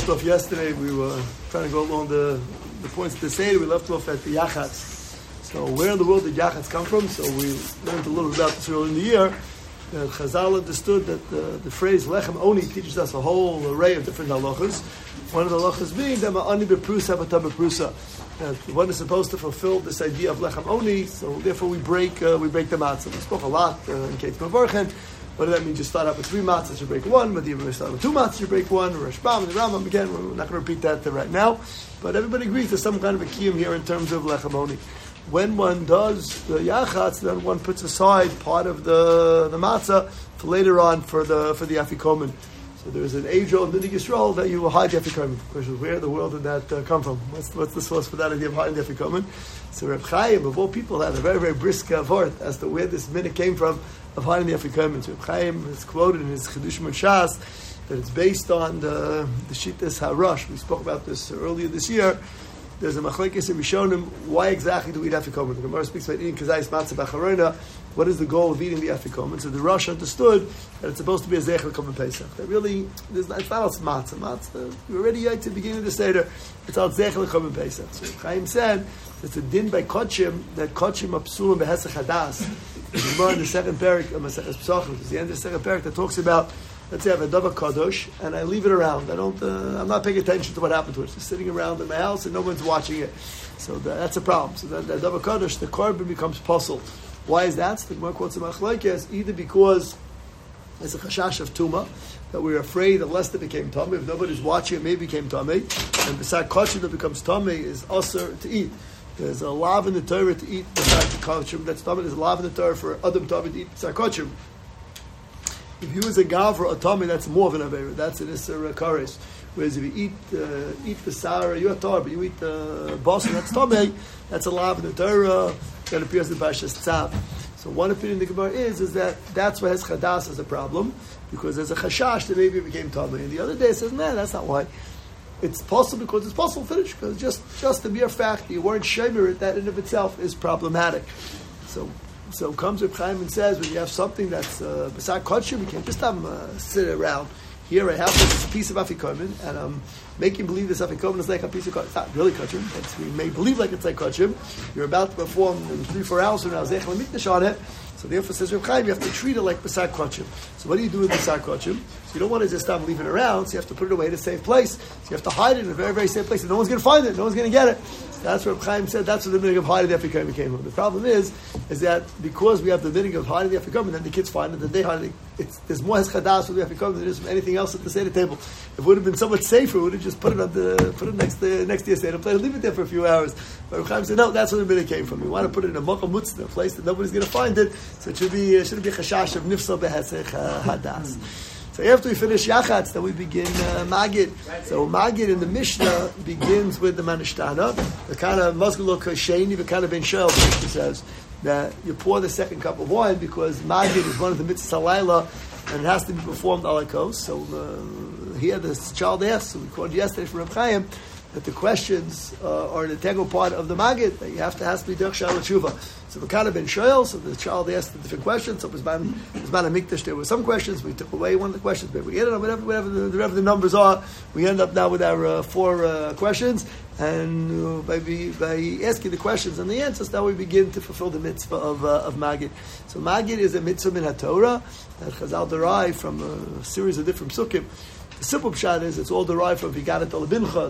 left off yesterday. We were trying to go along the points of the Seder. We left off at the Yachatz. So where in the world did Yachatz come from? So we learned a little about this earlier in the year. Chazal understood that the phrase Lechem Oni teaches us a whole array of different halachas. One of the halachas being that Ma'ani beprusa v'ta beprusa. One is supposed to fulfill this idea of Lechem Oni, so therefore we break the matzah. We spoke a lot in Kate Mavarchen. What does that mean? You start out with 3 matzahs, you break 1. But you start with 2 matzahs, you break 1. Rashbam and the Rambam, again, we're not going to repeat that right now. But everybody agrees there's some kind of a kiyum here in terms of Lechem Oni. When one does the Yachatz, then one puts aside part of the matzah for later on for the Afikomen. So there's an age-old Midig Yisrael that you will hide the Afikomen. Question: where in the world did that come from? What's the source for that idea of hiding the Afikomen? So Reb Chaim, of all people, had a very, very brisk word as to where this minute came from of hiding the Afikomen. So Reb Chaim is quoted in his Chedushim Shas that it's based on the Shittas Harosh. We spoke about this earlier this year. There's a machlekes in Rishonim. Why exactly do we eat afikomen? The Gemara speaks about eating kazayis matzah b'charona. What is the goal of eating the afikomen? So the Rosh understood that it's supposed to be a zechel l'komen Pesach. That really, it's not matzah. Matzah, we already ate at the beginning of the Seder. It's all zechel l'komen Pesach. So Chaim said it's a din by Kodshim that Kodshim apsulim behesach hadas. The Gemara in the second parak of Maseches Pesachim, which is the end of the second parak, that talks about, let's say I have a davar kadosh and I leave it around. I'm not paying attention to what happened to it. It's just sitting around in my house and no one's watching it. So that's a problem. So that davar kadosh, the korban becomes puzzle. Why is that? So the Gemara quotes a machlokes either because there's a chashash of tuma, that we're afraid unless it became tummy, if nobody's watching it, maybe it became tummy, and beside kosher that becomes tummy is usher to eat. There's a lav in the Torah to eat beside the kosher. That's tummy. There's a lav in the Torah for adam tummy to eat beside kosher. If you use a gavra, a tummy, that's more of an avera. That's an isser kares. Whereas if you eat the sara, you have Torah, but you eat the boss, that's tummy. That's a lav in the Torah that appears in Parshas Tzav. So one opinion in the Gemara is that that's why has chadas as a problem, because there's a chashash that maybe it became tummy. And the other day it says, man, that's not why. It's possible because it's possible finish, because just the mere fact that you weren't shemer, that in of itself is problematic. So comes Reb Chaim and says, when you have something that's beside kosher, we can't just have them sit around. Here I have this piece of afikomen, and I'm making believe this afikomen is like a piece of kosher. It's not really kosher, but we may believe like it's like kosher. You're about to perform in 3-4 hours from now, zechel mikdash on it. So therefore, says Reb Chaim, you have to treat it like beside kosher. So what do you do with beside kosher? So you don't want to just stop leaving it around, so you have to put it away in a safe place. So you have to hide it in a very, very safe place, and no one's going to find it, no one's going to get it. That's what Reb Chaim said. That's where the meaning of hiding the afikomen came from. The problem is that because we have the meaning of hiding the afikomen, then the kids find it, that they hide it. There's more heschadas with the afikomen than there is from anything else at the Seder table. If it would have been somewhat safer, we would have just put it next to the Seder plate and leave it there for a few hours. But Reb Chaim said, no, that's where the meaning came from. We want to put it in a makom mutzna, a place that nobody's going to find it. So it shouldn't be a chashash of nifsa behesech hadas. So after we finish Yachatz, then we begin Magid. So Magid in the Mishnah begins with the Manishtana. The kind of Mazgul Kosheni, the kind of Ben Shel, the Mishnah says that you pour the second cup of wine because Magid is one of the mitzvahs halayla and it has to be performed alakos. So here this child asks, so we called yesterday from Reb Chaim, that the questions are an integral part of the Magid, that you has to be Derech Shal Tshuva. So the kind of Ben Shoel, so the child asked the different questions. So Bisman Mikdash, there were some questions. We took away one of the questions, but we ended up whatever the numbers are. We end up now with our 4 questions, and by asking the questions and the answers, now we begin to fulfill the mitzvah of Magid. So Magid is a mitzvah min HaTorah that Chazal derived from a series of different psukim. The simple pshat is it's all derived from Vigadat Olabincha.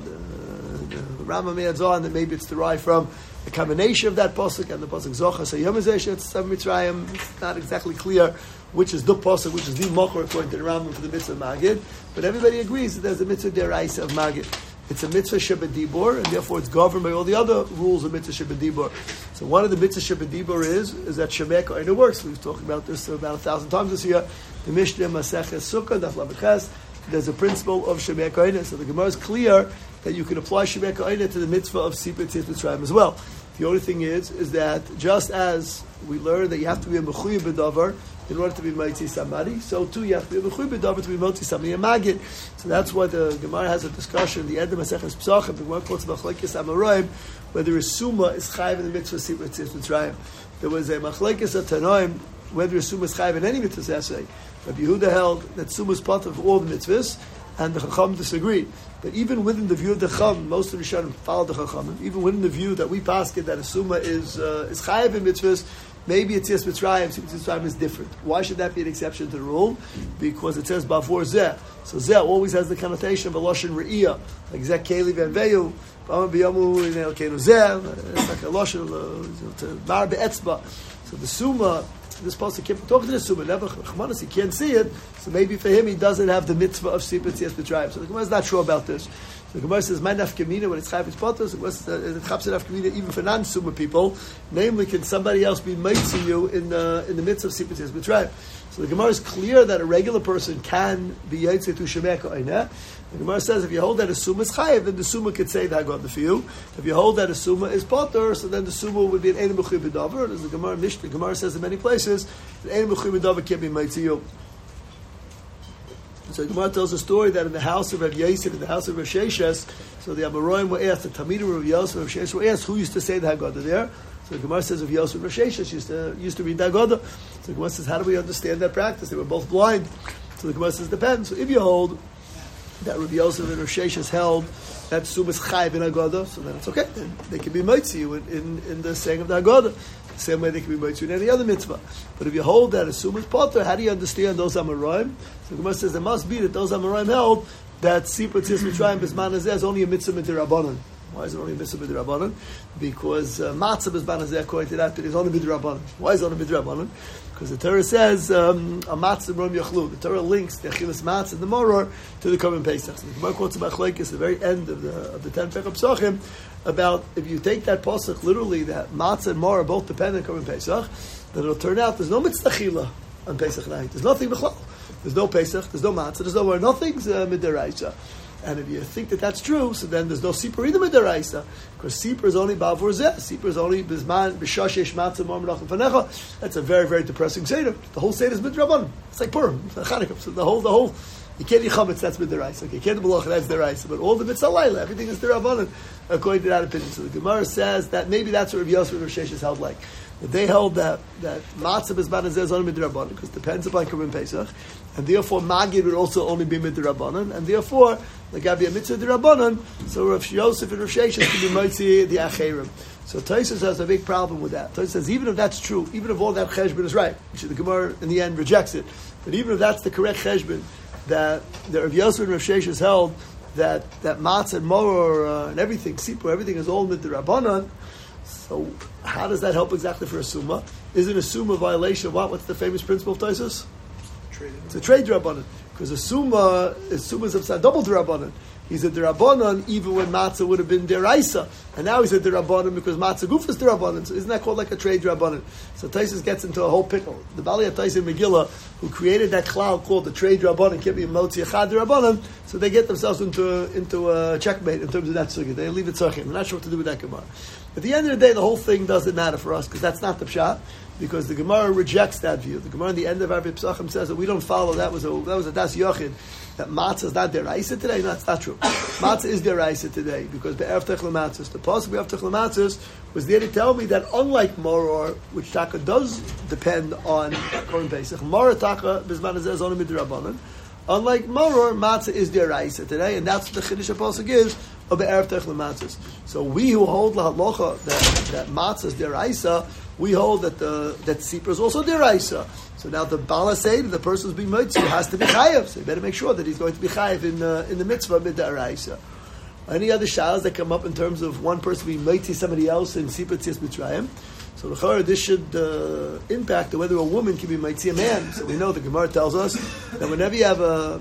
The Rambam adds on that maybe it's derived from the combination of that pasuk and the pasuk Zochar Sayomazeshet Mitzrayim. It's not exactly clear which is the pasuk, which is the mocher according to the Rambam for the mitzvah of Magid. But everybody agrees that there's a mitzvah deraisa of Magid. It's a mitzvah shebedibor, and therefore it's governed by all the other rules of mitzvah shebedibor. So one of the mitzvah shebedibor is that shemek oina works. We've talked about this about 1,000 times this year. The Mishnah Maseches Sukkah Daf Lamed Ches. There's a principle of shemek oina. So the Gemara is clear that you can apply shemek oina to the mitzvah of sipet Mitzrayim as well. The only thing is that just as we learn that you have to be a mechuyev b'davar in order to be Motzi Samari, so too you have to be a mechuyev b'davar to be Motzi Samari and Magid. So that's why the Gemara has a discussion in the end of Maseches Pesachim, the one quotes Machlekes Amoraim, whether a summa is chayiv in the mitzvah sipet Mitzrayim. There was a Machlekes of Tanoim whether a summa is chayiv in any mitzvah essay. Rabbi Yehuda held that summa is part of all the mitzvahs, and the Chacham disagreed. But even within the view of the Chacham, most of the Rishonim followed the Chacham. Even within the view that we paskin that a summa is chayav in mitzvahs, maybe it's Yetzias Mitzrayim, Yetzias Mitzrayim is different. Why should that be an exception to the rule? Because it says Bavor Zeh. So Zeh always has the connotation of a Lashon Re'iyah, like Zeh Keli V'Enveyu, B'Amar B'Yamu in Elkeinu Zeh, it's like a Lashon to Mar Be'etzba. So the Summa, this pasuk kept talking to the Summa, never Chamanas, he can't see it, so maybe for him he doesn't have the mitzvah of Sipur Yetzias Mitzrayim. So the Gemara is not sure about this. The Gemara says, "My nafkamina when it's chayav potos." The Gemara says, "It chaps nafkamina even for non-summa people. Namely, can somebody else be mitzvah you in the midst of sipur yetzias mitzrayim?" So the Gemara is clear that a regular person can be yaitze to shemeka oineh. The Gemara says, if you hold that a summa is chayav, then the summa could say that God for you. If you hold that a summa is potter, so then the summa would be an ein mechuyev b'davar. As the Gemara Mishnah, the Gemara says in many places, that ein mechuyev b'davar can't be mitzvah you. So the Gemara tells a story that in the house of Rav Yosef, in the house of Rav Sheshes, so the Amoraim were asked, the Talmidim of Rav Yosef and Rav Sheshes were asked, who used to say the Haggadah there? So the Gemara says Rav Yosef and Rav Sheshes used to read the Haggadah. So the Gemara says, how do we understand that practice? They were both blind. So the Gemara says, depends. So if you hold that Rav Yosef and Rav Sheshes held that Sum is Chayv in Haggadah, so then it's okay. They can be mitzvah in the saying of the Haggadah. The same way they can be mitzvah in any other mitzvah. But if you hold that as Sum is Potter, how do you understand those Amoraim? So the Gemara says it must be that those Amoraim held that Sipur Yetzias Mitzrayim B'zman Hazeh is only a mitzvah midrabanan. Why is it only a mitzvah midrabanan? Because matzah B'zman Hazeh, according to that, it is only midrabanan. Why is it only midrabanan? Because the Torah says a matzah rom yachlu. The Torah links the achilas matzah and the moror to the Korban Pesach. So the Gemara quotes about Chlekes, the very end of the 10 Pekah Psachim, about if you take that pasuk literally, that matzah and moror both depend on Korban Pesach, then it'll turn out there's no mitzvah chila on Pesach night. There's nothing b'chlal. There's no Pesach, there's no matzah, there's no moror, nothing's midaraisa. And if you think that that's true, so then there's no Sipur either midaraisa, because Sipur is only Bavur Zeh. Sipur is only Bizman, B'shashesh Matzah Mor Menachem Fanecha. That's a very, very depressing Seder. The whole Seder is midrabanan. It's like Purim, Chanukah. So the whole, you can't eat chametz, that's midaraisa. Okay, you can't do malacha, that's deraisa. But all the mitzvah laila, everything is derabanan, according to that opinion. So the Gemara says that maybe that's what Rav Yosef and Rav Sheshes held like. That they held that matzah Bizman Hazeh is only midrabanan, because it depends upon Korban Pesach. And therefore, Magid would also only be midrabanan, and therefore, there got to be a mitzvah derabanan. So Rav Yosef and Rav Sheshes can be mitzi the acherim. So Tosfos has a big problem with that. Tosfos says even if that's true, even if all that cheshbon is right, which the Gemara in the end rejects it, but even if that's the correct cheshbon, that the Rav Yosef and Rav Sheshes held that matzah and moror and everything, sipur, everything is all midrabanan. So how does that help exactly for a summa? Isn't a summa a violation of what? What's the famous principle of Tosfos? It's a trade derabanan, because a summa is upside double derabanan. He's a derabanan even when matzah would have been deraisa, and now he's a derabanan because matzah guf is derabanan. So isn't that called like a trade derabanan? So Tosfos gets into a whole pickle. The Bali Atayis in Megillah, who created that cloud called the trade derabanan, can't be motzi echad derabanan. So they get themselves into a checkmate in terms of that sugya. They leave it tzachim. I'm not sure what to do with that Gemara. At the end of the day, the whole thing doesn't matter for us because that's not the pshat. Because the Gemara rejects that view. The Gemara in the end of Arvei Pesachim says that we don't follow. That was a das yochid. That matzah is not deraisa today. No, that's not true. Matzah is deraisa today because be'erev techel matzahs. The pasuk be'erev techel matzahs was there to tell me that unlike moror, which taka does depend on Korban Pesach, moror taka bizman hazeh is only midrabanan. Unlike moror, matzah is deraisa today, and that's what the chiddush pasuk is of be'erev techel matzahs. So we who hold la halacha that matzah is deraisa, we hold that sipur is also deraisa. So now the Bala say the person who's being mitzvah has to be chayav. So you better make sure that he's going to be chayav in the mitzvah midaraisa. Any other shalas that come up in terms of one person being mitzvah somebody else in Sipur Yetzias Mitzrayim? So the this should impact whether a woman can be mitzvah a man. So we know the Gemara tells us that whenever you have a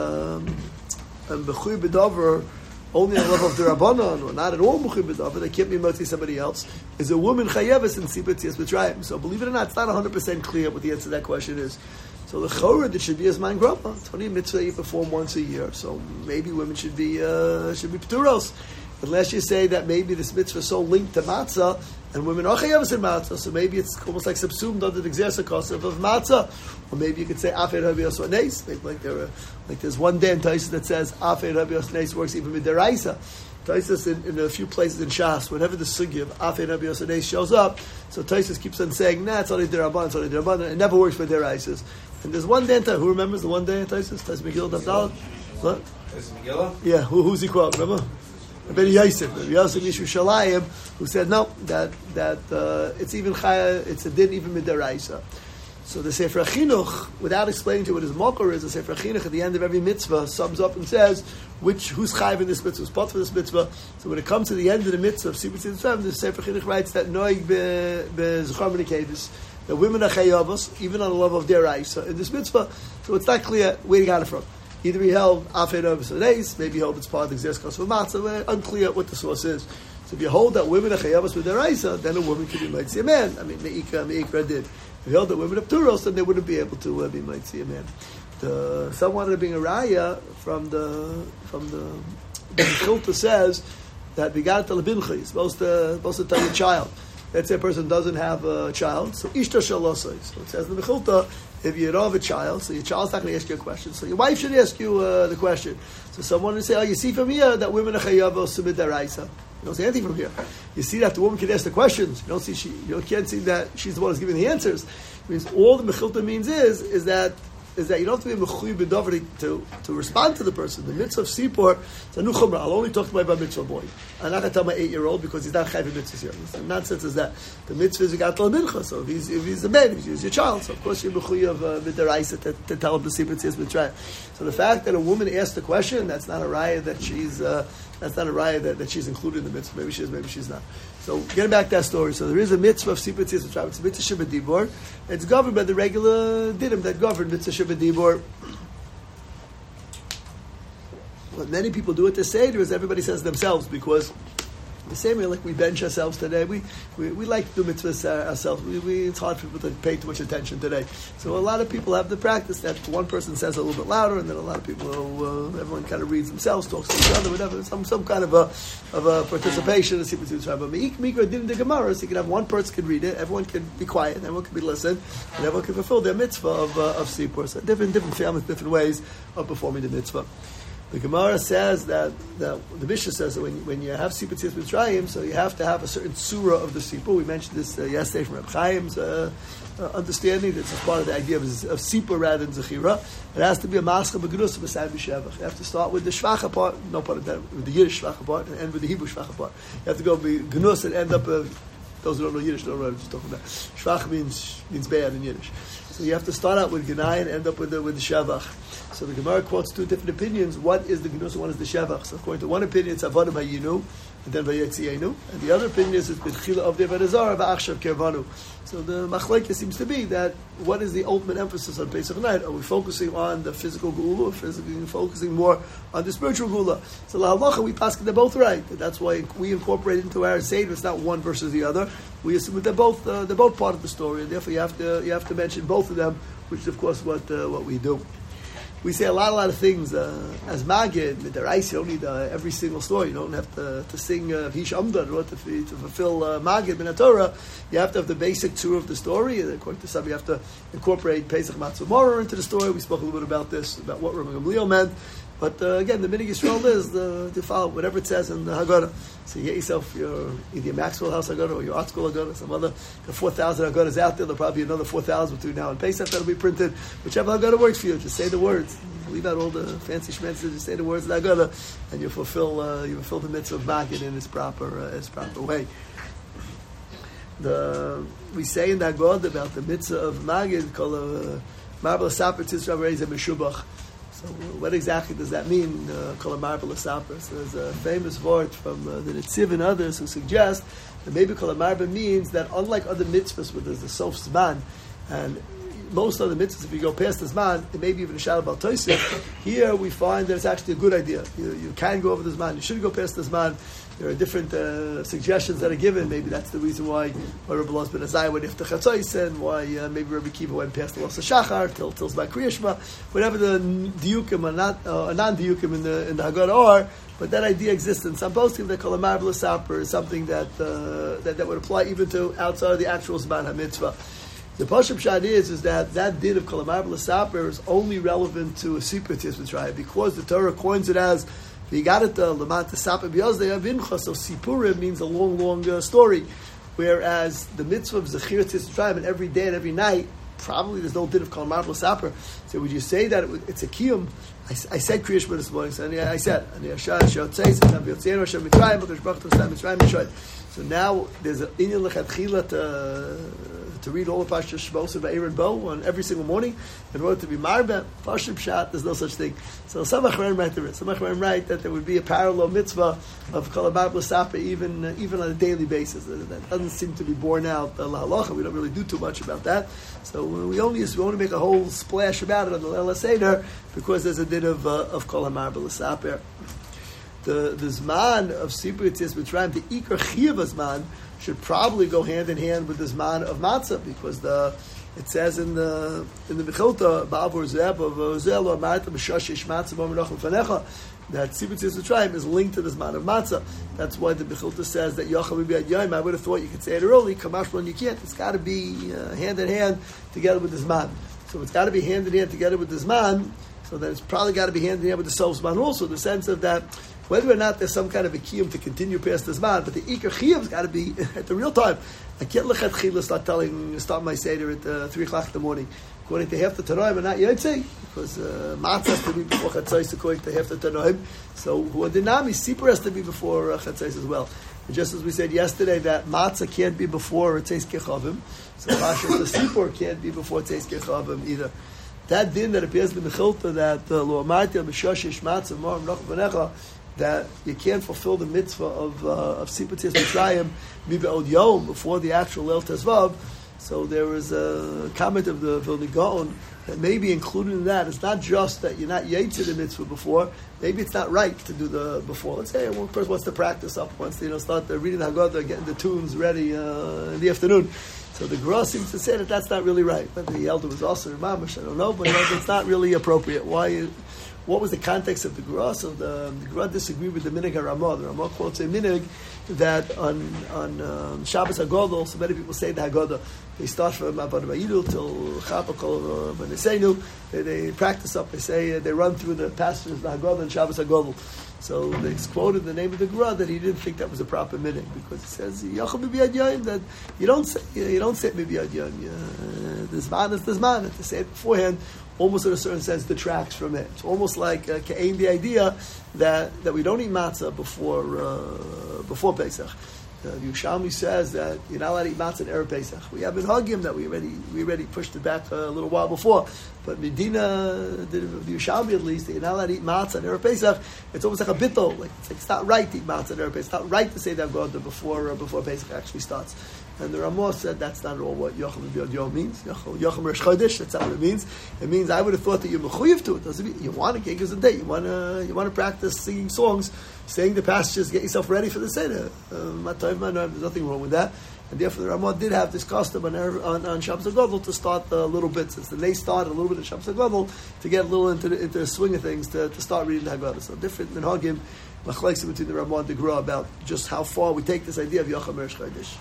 b'chuy b'davar only on the level of the Rabbanon, or not at all B'chuy b'davar, they can't be mitzvah somebody else, is a woman chayeves in Sipur Yetzias Mitzrayim. So believe it or not, it's not 100% clear what the answer to that question is. So the chorah that should be as man grandma. It's only a mitzvah you perform once a year. So maybe women should be pturos. Unless you say that maybe this mitzvah is so linked to matzah, and women are chayav in matzah, so maybe it's almost like subsumed under the exercise of matzah. Or maybe you could say afei rabbi yosef neis. Like there's one day in Tosfos that says afei rabbi yosef neis works even with deraisa. Tosfos in a few places in Shas, whenever the sugya of afei rabbi yosef neis shows up, so Tosfos keeps on saying, nah, it's only derabanan, it's only derabanan. It never works for deraisas. And there's one day in Tosfos. Who remembers the one day in Tosfos? Tosfos Megillah Daf Daled. What? Is it Megillah? Yeah, who's he quote? Remember? Rabbi Yosef Mishu Shalayim, who said no, that it's even chaya, it's a din even midaraisa. So the Sefer Chinuch, without explaining to what his mokor is, the Sefer Chinuch at the end of every mitzvah sums up and says who's chayiv in this mitzvah, who's part for this mitzvah. So when it comes to the end of the mitzvah of Sibur Tzidusram, the Sefer Chinuch writes that noig beZchar Menikevis, that women are chayavos even on the level of deraisa in this mitzvah. So it's not clear where he got it from. Either he held Afed Ovis Odeis, maybe he held it's part of the Xeris of Matzah, unclear what the source is. So if you hold that women are chayavos with deraisa, then a woman could be might see a man. I mean, Meikra did. If you held that women of Turos, then they wouldn't be able to be might see a man. Some wanted to bring a raya from the Chilta says that we got the lebincha. You're supposed to tell your child. Let's say a person doesn't have a child, so ishta shalosai. So it says in the Chilta, if you don't have a child, so your child's not going to ask you a question. So your wife should ask you the question. So someone would say, "Oh, you see from here that women are chayavos midaraisa." You don't see anything from here. You see that the woman can ask the questions. You can't see that she's the one who's giving the answers. It means all the mechilta means is that you don't have to be mechuy b'davri to respond to the person. The mitzvah of sipur, it's a new chumrah. I'll only talk to my bar mitzvah boy. I'm not going to tell my 8-year-old because he's not chayv mitzvahs here. The nonsense is that the mitzvah is you got to mincha. So if he's a man, if he's your child, so of course you're mechuy of midaraisa to tell him the sipur tzis mitzvah. So the fact that a woman asked the question, that's not a raya that she's. That's not a raya that she's included in the mitzvah. Maybe she is, maybe she's not. So getting back to that story. So there is a mitzvah of Sipur Tzis Mitzvah. It's a mitzvah Shabbat Dibor. It's governed by the regular dinim that govern mitzvah Shabbat Dibor. What many people do at the Seder is everybody says themselves because the same way like we bench ourselves today, we like to do mitzvahs ourselves. It's hard for people to pay too much attention today. So a lot of people have the practice that one person says a little bit louder, and then a lot of people, everyone kind of reads themselves, talks to each other, whatever. Some kind of a participation in the Sipur Tzidusram. But Mikra did in the Gemara, so you can have one person can read it, everyone can be quiet, everyone can be listened, and everyone can fulfill their mitzvah of Sipur. So different families, different ways of performing the mitzvah. The Gemara says that the Mishnah says that when you have Sipur Tzidus Mitzrayim, so you have to have a certain surah of the Sipur. We mentioned this yesterday from Reb Chaim's understanding. This is part of the idea of Sipur rather than Zechira. It has to be a Mascha B'Gnus B'Sayim B'Shevach. You have to start with the Shvacha part, no part of that, with the Yiddish Shvacha part, and end with the Hebrew Shvacha part. You have to go Gnus and end up. Those who don't know Yiddish don't know what I'm just talking about. Shvach means bad in Yiddish. So you have to start out with Gnai and end up with the Shevach. So the Gemara quotes two different opinions. What is the Gnus and what is the Shevach? So according to one opinion, it's Avodah Vayinu, and then Vayetzienu. And the other opinion is it's B'tchila of Devarazar, V'achshav Kervanu. So the Machlekes seems to be that what is the ultimate emphasis on Pesach night? Are we focusing on the physical Geula, or focusing more on the spiritual Geula? So La Halacha, we pass they're both right. That's why we incorporate into our Seder. It's not one versus the other. We assume that they're both part of the story, and therefore you have to mention both of them, which is of course what we do. We say a lot of things as Magid, Midaraisa. You don't need every single story. You don't have to sing Hish Amdan to fulfill Magid Min Torah. You have to have the basic tour of the story. And according to some, you have to incorporate Pesach Matzah Morah into the story. We spoke a little bit about this, about what Rabbi Gamliel meant. But again, the minig Yisrael is to follow whatever it says in the Haggadah. So you get yourself either your Maxwell House Haggadah or your Art School Haggadah, some other, the 4,000 Haggadahs out there. There'll probably be another 4,000 between now and Pesach that'll be printed. Whichever Haggadah works for you, just say the words. Leave out all the fancy schmences, just say the words of the Haggadah, and you fulfill the mitzvah of Magid in its proper way. We say in the Haggadah about the mitzvah of Magid called Marbel Saper Tzisra Reizeh Meshubach. So what exactly does that mean? Kol Marbel Saper. So there's a famous word from the Netziv and others who suggest that maybe Kol Marbel means that unlike other mitzvahs where there's the Sof Zman, and most other mitzvahs, if you go past the Zman, it may be even a Shadow Bal Tosef. Here we find that it's actually a good idea. You can go over the Zman. You shouldn't go past the Zman. There are different suggestions that are given. Maybe that's the reason why Rabbi Loz ben Azai went after Chatzos, and why maybe Rabbi Kiva went past the Los HaShachar till Zman Kriyashma. Whatever the diukim or non-diukim in the Haggadah are, but that idea exists in some posting that Kol Marbel Saper is something that would apply even to outside of the actual Zman HaMitzvah. The Pashup Shad is that din of Kol Marbel Saper is only relevant to a Sipur Tzidus Mitzrayim because the Torah coins it as V'yigadet L'man T'saper B'yozdei Avincha. So Sipurim means a long story, whereas the mitzvah of Zechir Tzidus Mitzrayim and every day and every night probably there's no din of Kol Marble Saper. So would you say that it's a Kiyum? I said Kriya Shema this morning, so I said, so now there's an Inyan Lechatchila to read all the Pashas Shmos of Eir and Bo on every single morning in order to be Marbeh. Pashas Pshat, there's no such thing. So some Achronim write there. Some Achronim write that there would be a parallel mitzvah of Kol Marble Saper even on a daily basis. That doesn't seem to be borne out la halacha. We don't really do too much about that. So we only make a whole splash about it on the Leil HaSeder because there's a din of Kol Marble Saper. The Zman of Sipur Yetzias Mitzrayim, the Ikar Chiyuv Zman, should probably go hand in hand with the Zman of Matzah, because it says in the Mechilta Ba'avur Zeb of Zelo Amarta B'Shashish Matzah B'Menachem Fanecha, that Sipur Yetzias Mitzrayim is linked to the Zman of Matzah. That's why the Mechilta says that Yochel B'Yad Yom. I would have thought you could say it early. Kamashman, you can't. It's got to be hand in hand together with the Zman. So it's got to be hand in hand together with the Zman. So then it's probably got to be hand in hand with the Sof Zman also. The sense of that, whether or not there's some kind of a kiyum to continue past the Zman, but the Ikar Chiyum's got to be at the real time. I can't lechatchila start my Seder at 3 o'clock in the morning. According to half the Tanoim, and not Yotzei, because Matzah has to be before Chatzos according to half the Tanoim. So Huadinami, Sipur has to be before Chatzos as well. And just as we said yesterday that Matzah can't be before Tzeis Kechavim, so Pashas the Sipur can't be before Tzeis Kechavim either. That din that appears in the Mechilta that Lo Amarti B'Shashish Matzah Mor Menachem Fanecha, that you can't fulfill the mitzvah of Sipur Yetzias Mitzrayim Mib'od Yom before the actual Leil Tezvav. So there is a comment of the Vilna Gaon that maybe included in that, it's not just that you're not yetzer the mitzvah before, maybe it's not right to do the before. Let's say one person wants to practice up, wants to start reading the Haggadah, getting the tunes ready in the afternoon. So the Gra seems to say that that's not really right. But the elder was also Mamash, I don't know, but it's not really appropriate. Why? What was the context of the Gra? So the Gra disagreed with the Minig HaRamah. The Ramah quotes a Minig that on Shabbos HaGodol, so many people say the Haggadah, they start from Avad Vayidu till Chapakol V'Neseinu. They practice up. They say they run through the passages of the Haggadah and Shabbos HaGodol. So they quoted the name of the Gra that he didn't think that was a proper minig, because it says Yachal B'Yad Yom, that you don't say B'Yad Yom. The Zman is the Zman, and to say it beforehand almost in a certain sense detracts from it. It's almost like Ka'ain, the idea that we don't eat matzah before Pesach. Yerushalmi says that you're not allowed to eat matzah in Erev Pesach. We have been Hagim that we already pushed it back a little while before. But Medina, the Yerushalmi at least, that you're not allowed to eat matzah in Erev Pesach. It's almost like a bittul. It's not right to eat matzah in Erev Pesach. It's not right to say that Haggadah before Pesach actually starts. And the Ramah said that's not at all what Yochel B'Yad Yom means. Yochel Rosh Chodesh, that's not what it means. It means I would have thought that you're mechuyev to it. Doesn't mean you want to get a day. You want to practice singing songs, saying the passages, get yourself ready for the Seder. There's nothing wrong with that. And therefore the Ramah did have this custom on Shabbos HaGodol to start a little bit, since they started a little bit of Shabbos HaGodol to get a little into the swing of things to start reading the Haggadah. So different than Hagim, machlekes between the Ramah and the Gra about just how far we take this idea of Yochel Rosh Chodesh.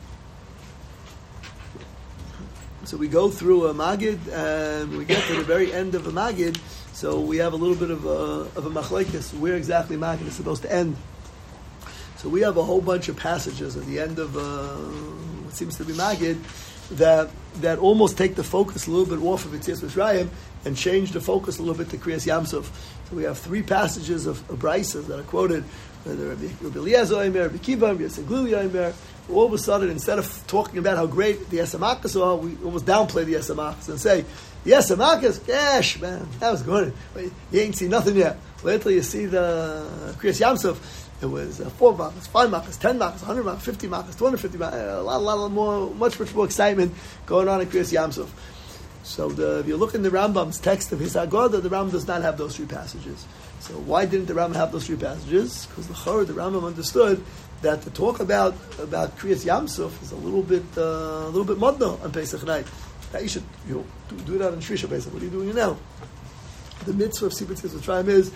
So we go through a Magid, and we get to the very end of a Magid, so we have a little bit of a machlekes, where exactly Magid is supposed to end. So we have a whole bunch of passages at the end of what seems to be Magid that almost take the focus a little bit off of Yetzias Mitzrayim and change the focus a little bit to Kriyas Yamsuf. So we have 3 passages of Braisas that are quoted, Rabbi Eliezer Omer, Rabbi Kiva, Rabbi Yosef Glili Omer. All of a sudden, instead of talking about how great the Yesamakas are, we almost downplay the Yesamakas and say, the Yesamakas, gosh, man, that was good. You ain't seen nothing yet. Wait till you see the Kriyas Yamsuf. It was 4 makas, 5 makas, 10 makas, 100 makas, 50 makas, 250 makas, a lot more, much more excitement going on in Kriyas Yamsuf. So if you look in the Rambam's text of his Haggadah, the Rambam does not have those 3 passages. So why didn't the Rambam have those 3 passages? Because the Rambam understood that to talk about Kriyas Yamsuf is a little bit modno on Pesach night. That you should do that on Shvisha Pesach. What are you doing now? The mitzvah of Sipur Yetzias Mitzrayim is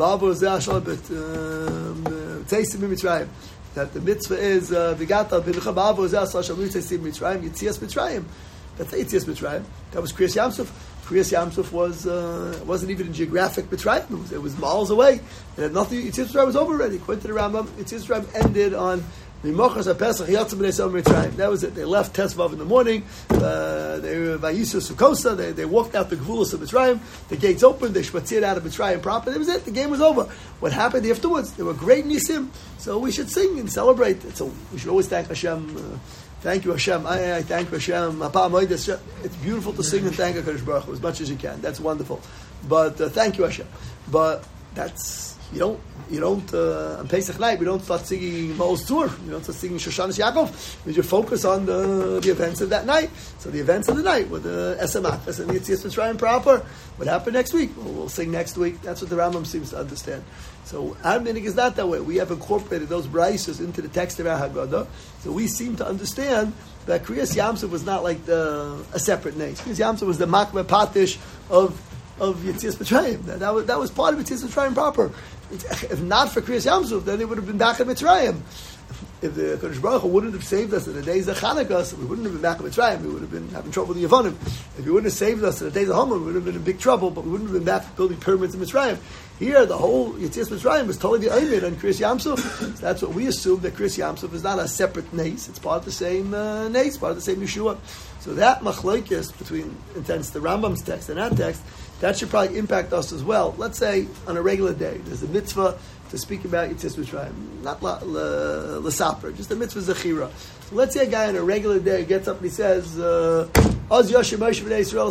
that the mitzvah is Vigata B'Necha Ba'avo Zeh Asal Shalom Yitzias Mitzrayim Yitzias Mitzrayim. That's Yitzias Mitzrayim. That was Kriyas Yamsuf. Kriyas Yamsuf wasn't even in geographic Mitzrayim. It was miles away. It had nothing. Yitzias Mitzrayim was over already. According to the Rambam, Yitzias Mitzrayim ended on That was it. They left Tesvav in the morning. They were Vayisa Sukosa. They walked out the Gvulos of Mitzrayim. The gates opened. They shpatzir out of Mitzrayim proper. That was it. The game was over. What happened afterwards? There were great nisim. So we should sing and celebrate. So we should always thank Hashem. Thank you, Hashem. I thank Hashem. It's beautiful to sing and thank HaKadosh Baruch Hu as much as you can. That's wonderful. But thank you, Hashem. But that's you don't on Pesach night we don't start singing Maoz Tur. You don't start singing Shoshanas Yaakov. You focus on the events of that night. So the events of the night with the Esamat and the Yetzias Mitzrayim proper. What happened next week? We'll sing next week. That's what the Rambam seems to understand. So our minhag is not that way. We have incorporated those braysos into the text of our Haggadah. So we seem to understand that Kriyas Yamsuf was not like a separate name. Kriyas Yamsuf was the Makbeh Patish of Yetzias Mitzrayim. That was part of Yetzias Mitzrayim proper. If not for Kriyas Yamsuf, then they would have been back in Mitzrayim. If the Kodesh Baruch Hu wouldn't have saved us in the days of Chanukah, so we wouldn't have been back in Mitzrayim. We would have been having trouble with the Yevonim. If he wouldn't have saved us in the days of Haman, we would have been in big trouble, but we wouldn't have been back building pyramids in Mitzrayim. Here, the whole Yetzias Mitzrayim was totally Oimid on Kriyas Yamsuf. So that's what we assume, that Kriyas Yamsuf is not a separate nace. It's part of the same nace, part of the same Yeshua. So that machlokes between, intense the Rambam's text and our text, that should probably impact us as well. Let's say on a regular day, there's a mitzvah to speak about Yetzias Mitzrayim, not l'saper, just a mitzvah zechira. So let's say a guy on a regular day gets up and he says, Oz Yoshim Moshe B'nai Yisrael,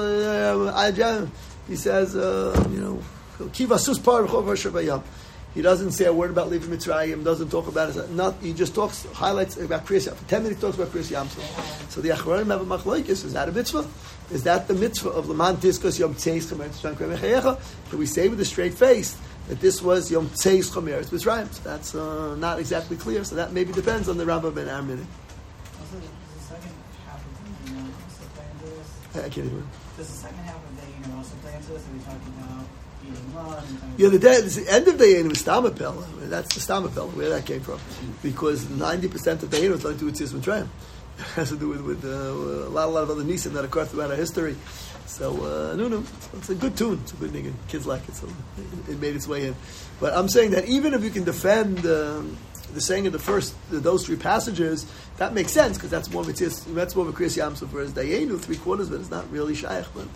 he says, Kiva Sus Par B'chov Hashavayam. He doesn't say a word about leaving Mitzrayim, doesn't talk about it. He just highlights about Kriyas Yamsuf. For 10 minutes he talks about Kriyas Yamsuf. So the Achronim have a machlokes. Is that a mitzvah? Is that the mitzvah of Laman Tiskus Yom Tzeis Chomer Mitzrayim Krei Mechayecha? Can we say with a straight face that this was Yom Tzeis Chomer Mitzrayim? So that's not exactly clear. So that maybe depends on the Rambam and our minhag. Also, does the second half of the day also play into this? I can't even. Does the second half of the day also play into this? Are we talking about eating lunch? The end of the Yein was Stamapel. That's the Stamapel, where that came from. Because 90% of the Yein was like to do with Yetzias Mitzrayim. It has to do with a lot of other nisim that occur throughout our history. So, it's a good tune. It's a good nigga. Kids like it, so it made its way in. But I'm saying that even if you can defend the saying of those three passages, that makes sense, because that's more of a Kriyas Yamsuf, whereas Dayenu, 3/4 of it is not really shaykh, but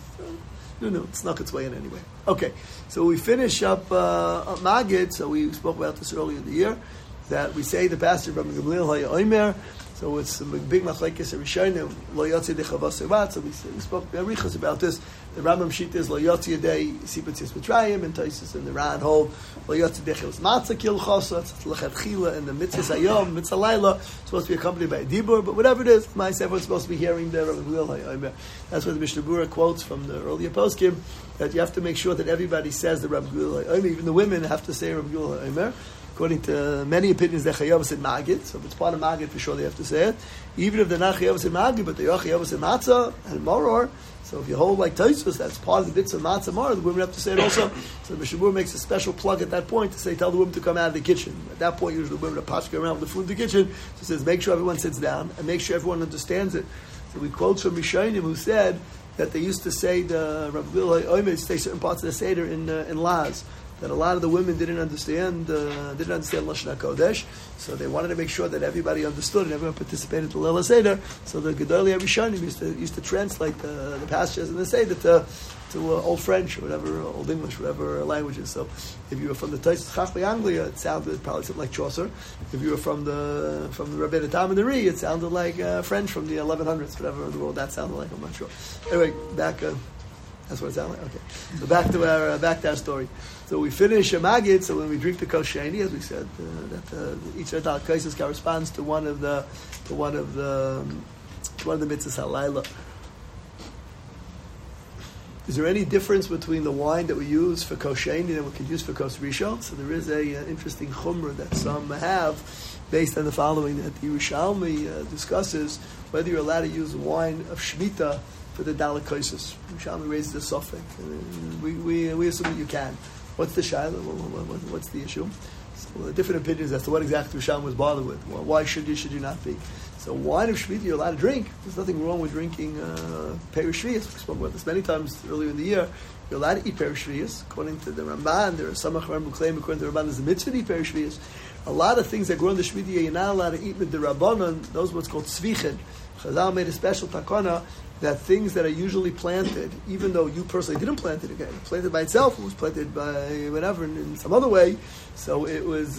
it snuck its way in anyway. Okay, so we finish up Magid. So we spoke about this earlier in the year, that we say the passage from Gamliel HaYomer. So it's a big machlekes Rishonim lo yotzi dechavas sevat. So we spoke arichas about this. The Rambam sheet is lo yotzi yedei sipatzis mitzrayim, and Taisus and the Ran hold lo yotzi dechil matzah kilchosa. It's lechatchila and the mitzvah ayom mitzvah laila supposed to be accompanied by a dibur, but whatever it is, everyone's supposed to be hearing the Rabbi Gamliel HaYomer. That's what the Mishnah Berurah quotes from the earlier poskim, that you have to make sure that everybody says the Rabbi Gamliel HaYomer. Even the women have to say Rabbi Gamliel HaYomer. According to many opinions, they're Chayavas in Magid. So if it's part of Magid, for sure they have to say it. Even if they're not Chayavas in Magid, but they are Chayavas in Matzah and Moror. So if you hold like Tosfos, that's part of the bits of Matzah Moror, the women have to say it also. So the Mishnah Berurah makes a special plug at that point to say, tell the women to come out of the kitchen. At that point, usually the women are pashka around with the food in the kitchen. So it says, make sure everyone sits down and make sure everyone understands it. So we quote from Rishonim who said that they used to say the Rabbi Gamliel HaYomer, say certain parts of the Seder in Laz, that a lot of the women didn't understand Lashon HaKodesh, so they wanted to make sure that everybody understood and everyone participated in the Leil HaSeder. So the Gedolei Rishonim used to translate the passages in the Seder to Old French or whatever, Old English, whatever languages. So if you were from the Taisus Chachmei Anglia, it probably sounded like Chaucer. If you were from the Rabbeinu Tam and the Ri, it sounded like French from the 1100s, whatever in the world that sounded like. I'm not sure. Anyway, back. That's what it sounded like. Okay, so back to our story. So we finish a Magid. So when we drink the Kos Sheni, as we said, that each of the cases corresponds to one of the mitzvahs halayla. Is there any difference between the wine that we use for Kos Sheni and we could use for Kos Rishon? So there is a interesting chumrah that some have, based on the following, that the Yerushalmi discusses whether you're allowed to use wine of Shemitah for the Dalek Kaisus. Yerushalmi raises a suffix. We assume that you can. What's the shayla? What's the issue? So different opinions as to what exactly Yerushalmi was bothered with. Why should you not be? So wine of Shemitah you're allowed to drink. There's nothing wrong with drinking Perush Shvius. We spoke about this many times earlier in the year. You're allowed to eat Perush Shvius. According to the Ramban, there are some Achronim who claim according to the Ramban there's a mitzvah to eat Perush Shvius. a lot of things that grow in the Shemitah you're not allowed to eat with the Rabbanon. Those are what's called tzvichin. Chazal made a special takana that things that are usually planted, even though you personally didn't plant it again, planted by itself, it was planted by whatever in some other way. So it was.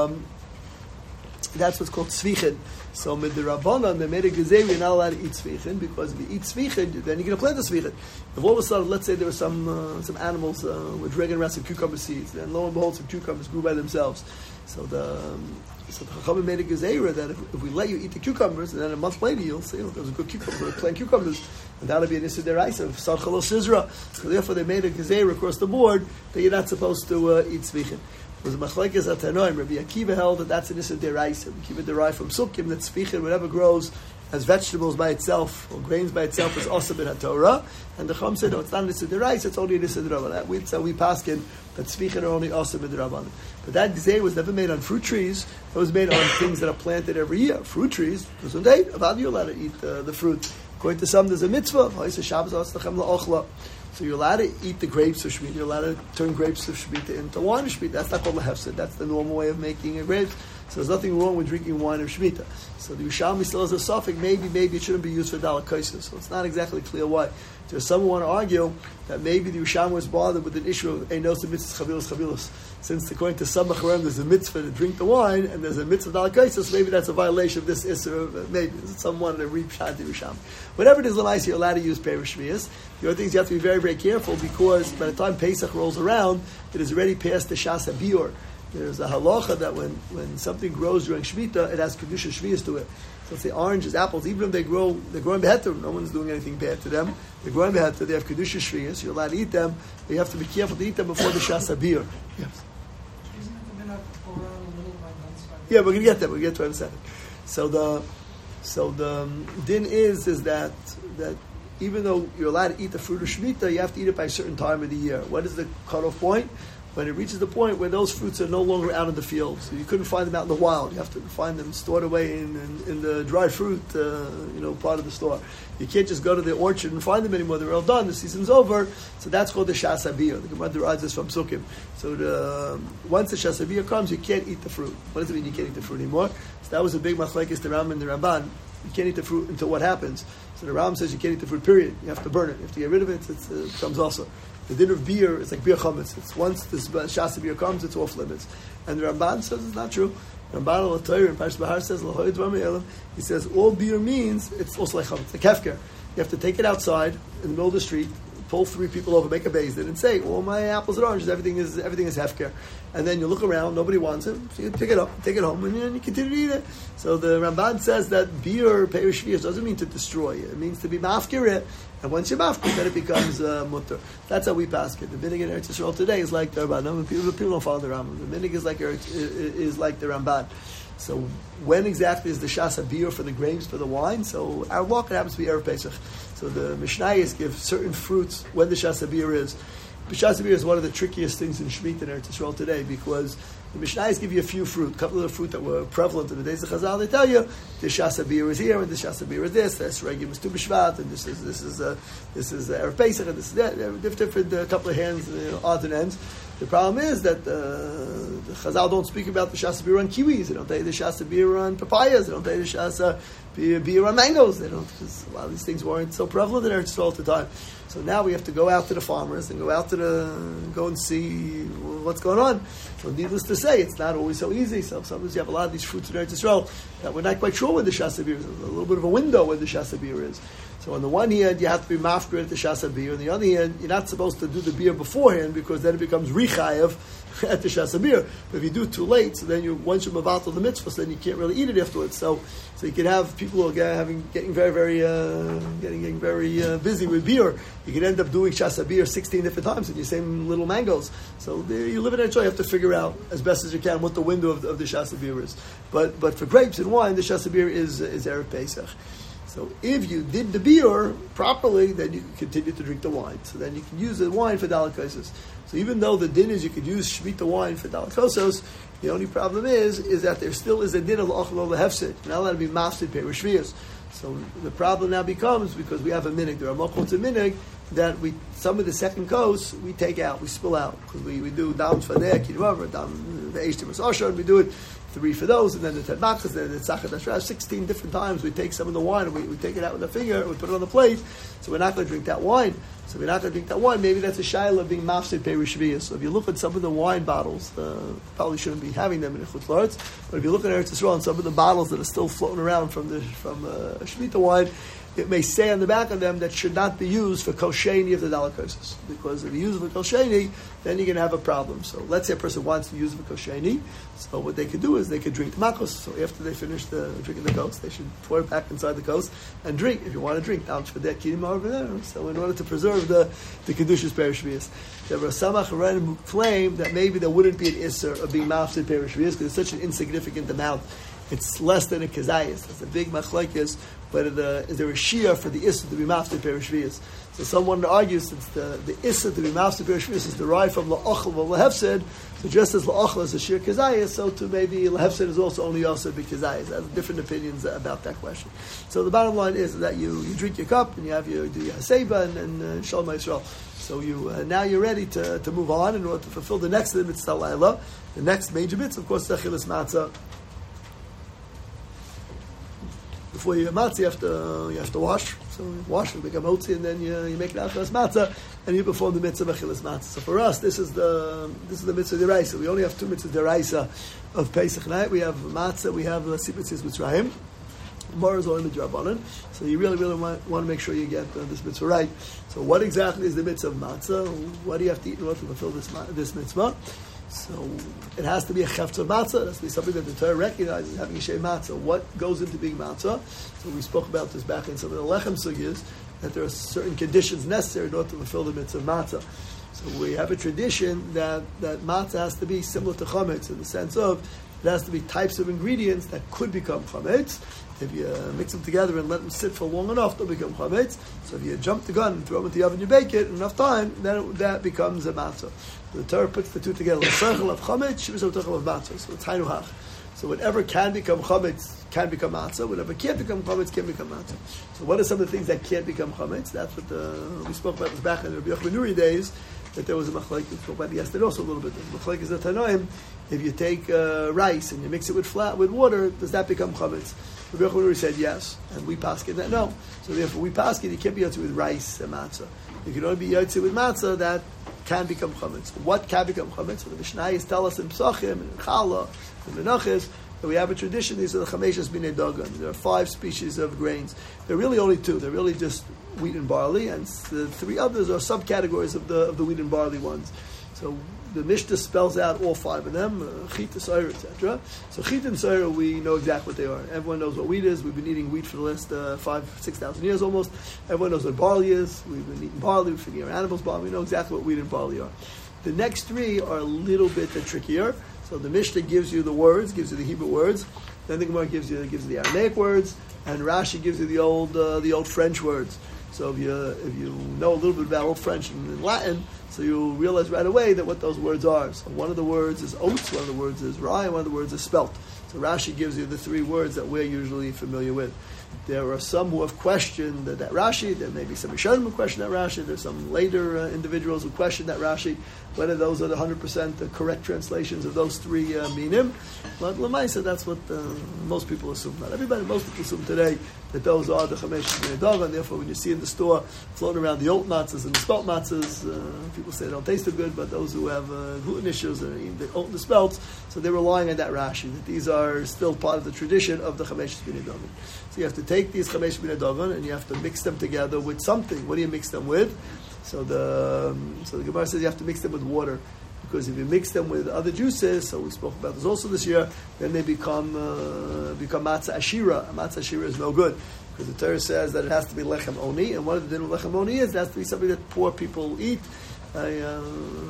That's what's called tzvichin. So with the Rabbanon, they made a gezer, you're not allowed to eat tzvichin, because if you eat tzvichin, then you're going to plant the tzvichin. If all of a sudden, let's say there were some animals were dragging around some cucumber seeds, then lo and behold, some cucumbers grew by themselves. So the Chachamim made a gezerah that if we let you eat the cucumbers, and then a month later you'll say, there's a good cucumber, plant cucumbers, and that'll be an issur deraisa of sarchalo sizra. So therefore, they made a gezerah across the board that you're not supposed to eat tzvichin. It was machlekes atanoim. Rabbi Akiva held that that's an issur deraisa. Rabbi Akiva derived from sukkim that tzvichin, whatever grows as vegetables by itself or grains by itself, is also in HaTorah. And the Chum said, no, it's not an issur deraisa, it's only an issur derabanan. So we paskin that tzvichin are only also in derabanan. But that gezerah was never made on fruit trees. It was made on things that are planted every year. Fruit trees, how are you allowed to eat the fruit? According to some, there's a mitzvah. So you're allowed to eat the grapes of Shemitah. You're allowed to turn grapes of Shemitah into wine of Shemitah. That's not called lehefsed. That's the normal way of making a grape. So there's nothing wrong with drinking wine of Shemitah. So the Yerushalmi still has a suffix. Maybe it shouldn't be used for dalakaisis. So it's not exactly clear why. There's some who want to argue that maybe the Yerushalmi was bothered with an issue of einos mitzvahs chavilos. Since according to some macharim there's a mitzvah to drink the wine and there's a mitzvah dalakaisis, maybe that's a violation of this issur. Maybe someone to read pshat the Yerushalmi. Whatever it is, l'maisa, you're allowed to use perish shmiyas. The other things you have to be very, very careful, because by the time Pesach rolls around, it is already past the Shas HaBiur. There's a halacha that when something grows during Shemitah, it has kedusha shmiyas to it. So let's say oranges, apples, even if they're growing beheter, no one's doing anything bad to them. They're growing beheter, they have kedusha shmiyas. You're allowed to eat them, but you have to be careful to eat them before the Shas HaBiur. Yes. Yeah, we're going to get there. We'll get to it in a second. So the din is that even though you're allowed to eat the fruit of Shemitah, you have to eat it by a certain time of the year. What is the cutoff point? When it reaches the point where those fruits are no longer out in the field. So you couldn't find them out in the wild. You have to find them stored away in the dried fruit, part of the store. You can't just go to the orchard and find them anymore. They're all done. The season's over. So that's called the Shas HaBiur. The Gemara derives this from Sukkim. So once the Shas HaBiur comes, you can't eat the fruit. What does it mean you can't eat the fruit anymore? So that was a big machlekes, the Ram and the Ramban. You can't eat the fruit until what happens. So the Ram says you can't eat the fruit, period. You have to burn it. You have to get rid of it. It comes also. The din of beer is like beer chametz. It's once this Shas HaBiur comes, it's off limits. And the Ramban says it's not true. Ramban al-Torah in Parshas Bahar says, he says all beer means it's also like chametz, like hefker. You have to take it outside in the middle of the street, pull 3 people over, make a beis din, and say, all my apples and oranges, everything is hefker. And then you look around, nobody wants it, so you pick it up, take it home, and you continue to eat it. So the Ramban says that beer, perish shvius, doesn't mean to destroy it. It means to be mafkir it. And once you mafkir, then it becomes mutter. That's how we pass it. The minig in Eretz Yisrael today is like the Ramban. People don't follow the Ramban. The minig is like the Ramban. So when exactly is the Shas HaBiur for the grapes, for the wine? So our walk, it happens to be Erev Pesach. So the Mishnayos give certain fruits when the Shas HaBiur is. The Shas HaBiur is one of the trickiest things in Shemitah in Eretz Yisrael today, because the Mishnayos give you a few fruit, a couple of the fruit that were prevalent in the days of Chazal. They tell you the Shas HaBiur is here, and the Shas HaBiur is this. That's Regim is Tu B'Shvat, and this is Erev Pesach, and this is that. Different couple of hands, odds and ends. The problem is that the Chazal don't speak about the Shas HaBiur on kiwis. They don't tell you the Shas HaBiur on papayas. They don't tell you the Shas HaBiur on mangoes. They don't, because a lot of these things weren't so prevalent in Eretz Yisrael at the time. So now we have to go out to the farmers and go and see what's going on. So needless to say, it's not always so easy. So sometimes you have a lot of these fruits in Eretz Yisrael that we're not quite sure where the Shas HaBiur is. There's a little bit of a window where the Shas HaBiur is. So on the one hand, you have to be mafkir at the Shas HaBiur. On the other hand, you're not supposed to do the beer beforehand, because then it becomes richayev at the Shas HaBiur. But if you do it too late, so then once you're mavatal the mitzvahs, then you can't really eat it afterwards. So you can have people who are getting very, very busy with beer. You can end up doing Shas HaBiur 16 different times in your same little mangoes. So you live in a choice. You have to figure out as best as you can what the window of the Shas HaBiur is. But for grapes and wine, the Shas HaBiur is Erev Pesach. So if you did the beer properly, then you can continue to drink the wine. So then you can use the wine for dalakaisos. So even though the din is you could use Shemitah wine for dalakaisos, the only problem is that there still is a din of l'achal l'hefsid. You're not allowed to be mafsid perish shvius. So the problem now becomes, because we have a minig, there are mochot a minig, that some of the second coast we take out, we spill out, because we do dam fadeh, kidvav, dam ve'eshtim asashar, we do it 3 for those, and then the 10 makas, then the tzachar dashra. 16 different times we take some of the wine and we take it out with a finger and we put it on the plate. So we're not going to drink that wine. So we're not going to drink that wine. Maybe that's a shayla of being mafsid perish shviyas. So if you look at some of the wine bottles, probably shouldn't be having them in Chutz La'aretz. But if you look at Eretz Yisrael and some of the bottles that are still floating around from Shemitah wine, it may say on the back of them that should not be used for kosheni of the delicacies. Because if you use it for kosheni, then you're going to have a problem. So let's say a person wants to use it for kosheni. So what they could do is they could drink the makos. So after they finish drinking the kos, they should pour it back inside the kos and drink. If you want to drink, now for that kidim over there. So in order to preserve the kedushas perish shviyas, there were some acharonim who claim that maybe there wouldn't be an isser of being mafsid perish shviyas because it's such an insignificant amount. It's less than a kezayis. That's a big machlekes. Whether is there a shia for the issa to be mafsid perish shviyas? So someone argues since the issa to be mafsid perish shviyas is derived from la'achal or lahefsid, so just as la'achal is a shia kezayis, so to maybe lahefsid is also only also be kezayis. There's different opinions about that question. So the bottom line is that you drink your cup and you do your haseba and shalom Yisrael. So now you're ready to move on in order to fulfill the next mitzvah laila. The next major mitzvah, of course, is achilas matzah. Before you have matzah, you have to wash. So you wash, you make a motzi, and then you make an achilas matzah, and you perform the mitzvah of achilas matzah. So for us, this is the mitzvah deraisa. We only have 2 mitzvahs deraisa of Pesach night. We have matzah, we have sipatzis mitzrayim. More is only midrabanan. So you really want to make sure you get this mitzvah right. So what exactly is the mitzvah of matzah? What do you have to eat in order to fulfill this mitzvah? So it has to be a chefetz of matzah. It has to be something that the Torah recognizes having a shem matzah. What goes into being matzah? So we spoke about this back in some of the lechem sugyas, that there are certain conditions necessary in order to fulfill the mitzvah of matzah. So we have a tradition that matzah has to be similar to chametz in the sense of it has to be types of ingredients that could become chametz. If you mix them together and let them sit for long enough, they'll become chametz. So if you jump the gun and throw them into the oven, you bake it enough time, then that becomes a matzah. The Torah puts the two together. L'seichel of chametz, shivus l'seichel of matzah. So it's hainuhach. So whatever can become chametz can become matzah. Whatever can't become chametz can become matzah. So what are some of the things that can't become chametz? That's what we spoke about this back in the Rabbi Yochanan Nuri days. That there was a machlek. We spoke about it yesterday also a little bit. The machlek is the Tanoim. If you take rice and you mix it with water, does that become chametz? Rabbi Yochanan Nuri said yes, and we paskin that no. So therefore, we paskin you can't be yotze with rice and matzah. You can only be yotze with matzah that can become chametz. What can become chametz? So the Mishnayos tell us in Psachim and in Chala and Menachos that we have a tradition. These are the chameshas b'nei dagan. There are 5 species of grains. There are really only 2. They're really just wheat and barley, and the 3 others are subcategories of the wheat and barley ones. So the Mishnah spells out all 5 of them, chita, soira, etc. So chita and soira, we know exactly what they are. Everyone knows what wheat is. We've been eating wheat for the last 6,000 years almost. Everyone knows what barley is. We've been eating barley. We're feeding our animals barley. We know exactly what wheat and barley are. The next 3 are a little bit trickier. So the Mishnah gives you the words, gives you the Hebrew words. Then the Gemara gives you the Aramaic words, and Rashi gives you the old French words. So if you know a little bit about Old French and Latin, so you'll realize right away that what those words are. So one of the words is oats, one of the words is rye, and one of the words is spelt. So Rashi gives you the 3 words that we're usually familiar with. There are some who have questioned that Rashi. There may be some Rishonim who question that Rashi. There's some later individuals who question that Rashi, whether those are the 100% the correct translations of those 3 minim. But Lamaisa, that's what most people assume. Not everybody, most people assume today that those are the chameshas b'nei dagan, and therefore when you see in the store floating around the oat matzahs and the spelt matzahs, people say they don't taste too good, but those who have gluten issues are eating the oat and the spelts, so they're relying on that Rashi, that these are still part of the tradition of the chameshas b'nei dagan. So you have to take these chameshas b'nei dagan and you have to mix them together with something. What do you mix them with? So the Gemara says you have to mix them with water. Because if you mix them with other juices, so we spoke about this also this year, then they become matzah ashira. Matzah ashira is no good. Because the Torah says that it has to be lechem oni, and one of the din of lechem oni is it has to be something that poor people eat. A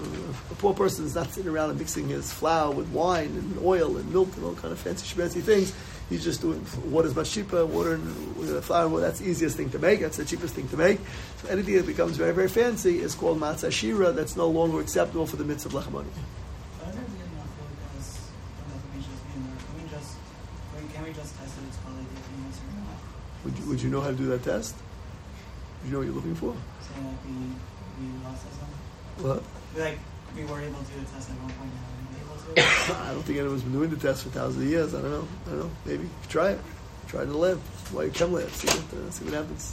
poor person is not sitting around and mixing his flour with wine and oil and milk and all kind of fancy schmancy things. He's just doing water is much cheaper. Water and flour, that's the easiest thing to make. That's the cheapest thing to make. So anything that becomes very, very fancy is called matzah shira. That's no longer acceptable for the mitzvah of lechem oni. Can we just test it? It's probably the answer or not. Would you know how to do that test? Do you know what you're looking for? Saying like we lost something. What? Like we were able to do a test at one point now. test? I don't think anyone's been doing the test for thousands of years. I don't know. Maybe try it. Try to live. Why you can live? See what happens.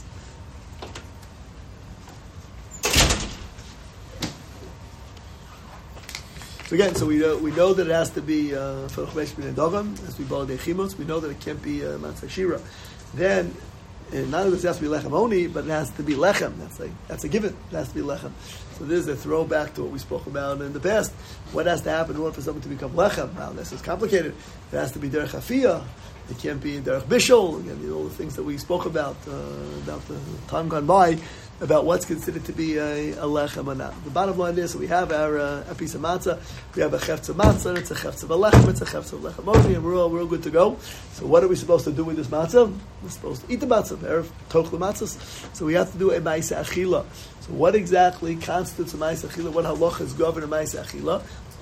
So again, we know that it has to be for Chomesh B'nei Dogam, it has to be Balei Chimos. We know that it can't be Matzah Shira. Then, not only does it have to be lechem only, but it has to be lechem. That's a given. It has to be lechem. So this is a throwback to what we spoke about in the past. What has to happen in order for something to become lechem? Now, this is complicated. It has to be derech hafiyah. It can't be derech bishul. Again, all the things that we spoke about the time gone by, about what's considered to be a lechem or not. The bottom line is, we have a piece of matzah, we have a chefz of matzah, it's a chefz of a lechem, it's a chefz of lechem only, and we're all good to go. So what are we supposed to do with this matzah? We're supposed to eat the matzah, erev tochel matzahs. So we have to do a ma'aseh achila. So what exactly constitutes a ma'aseh achila? What halachas govern a ma'aseh achila?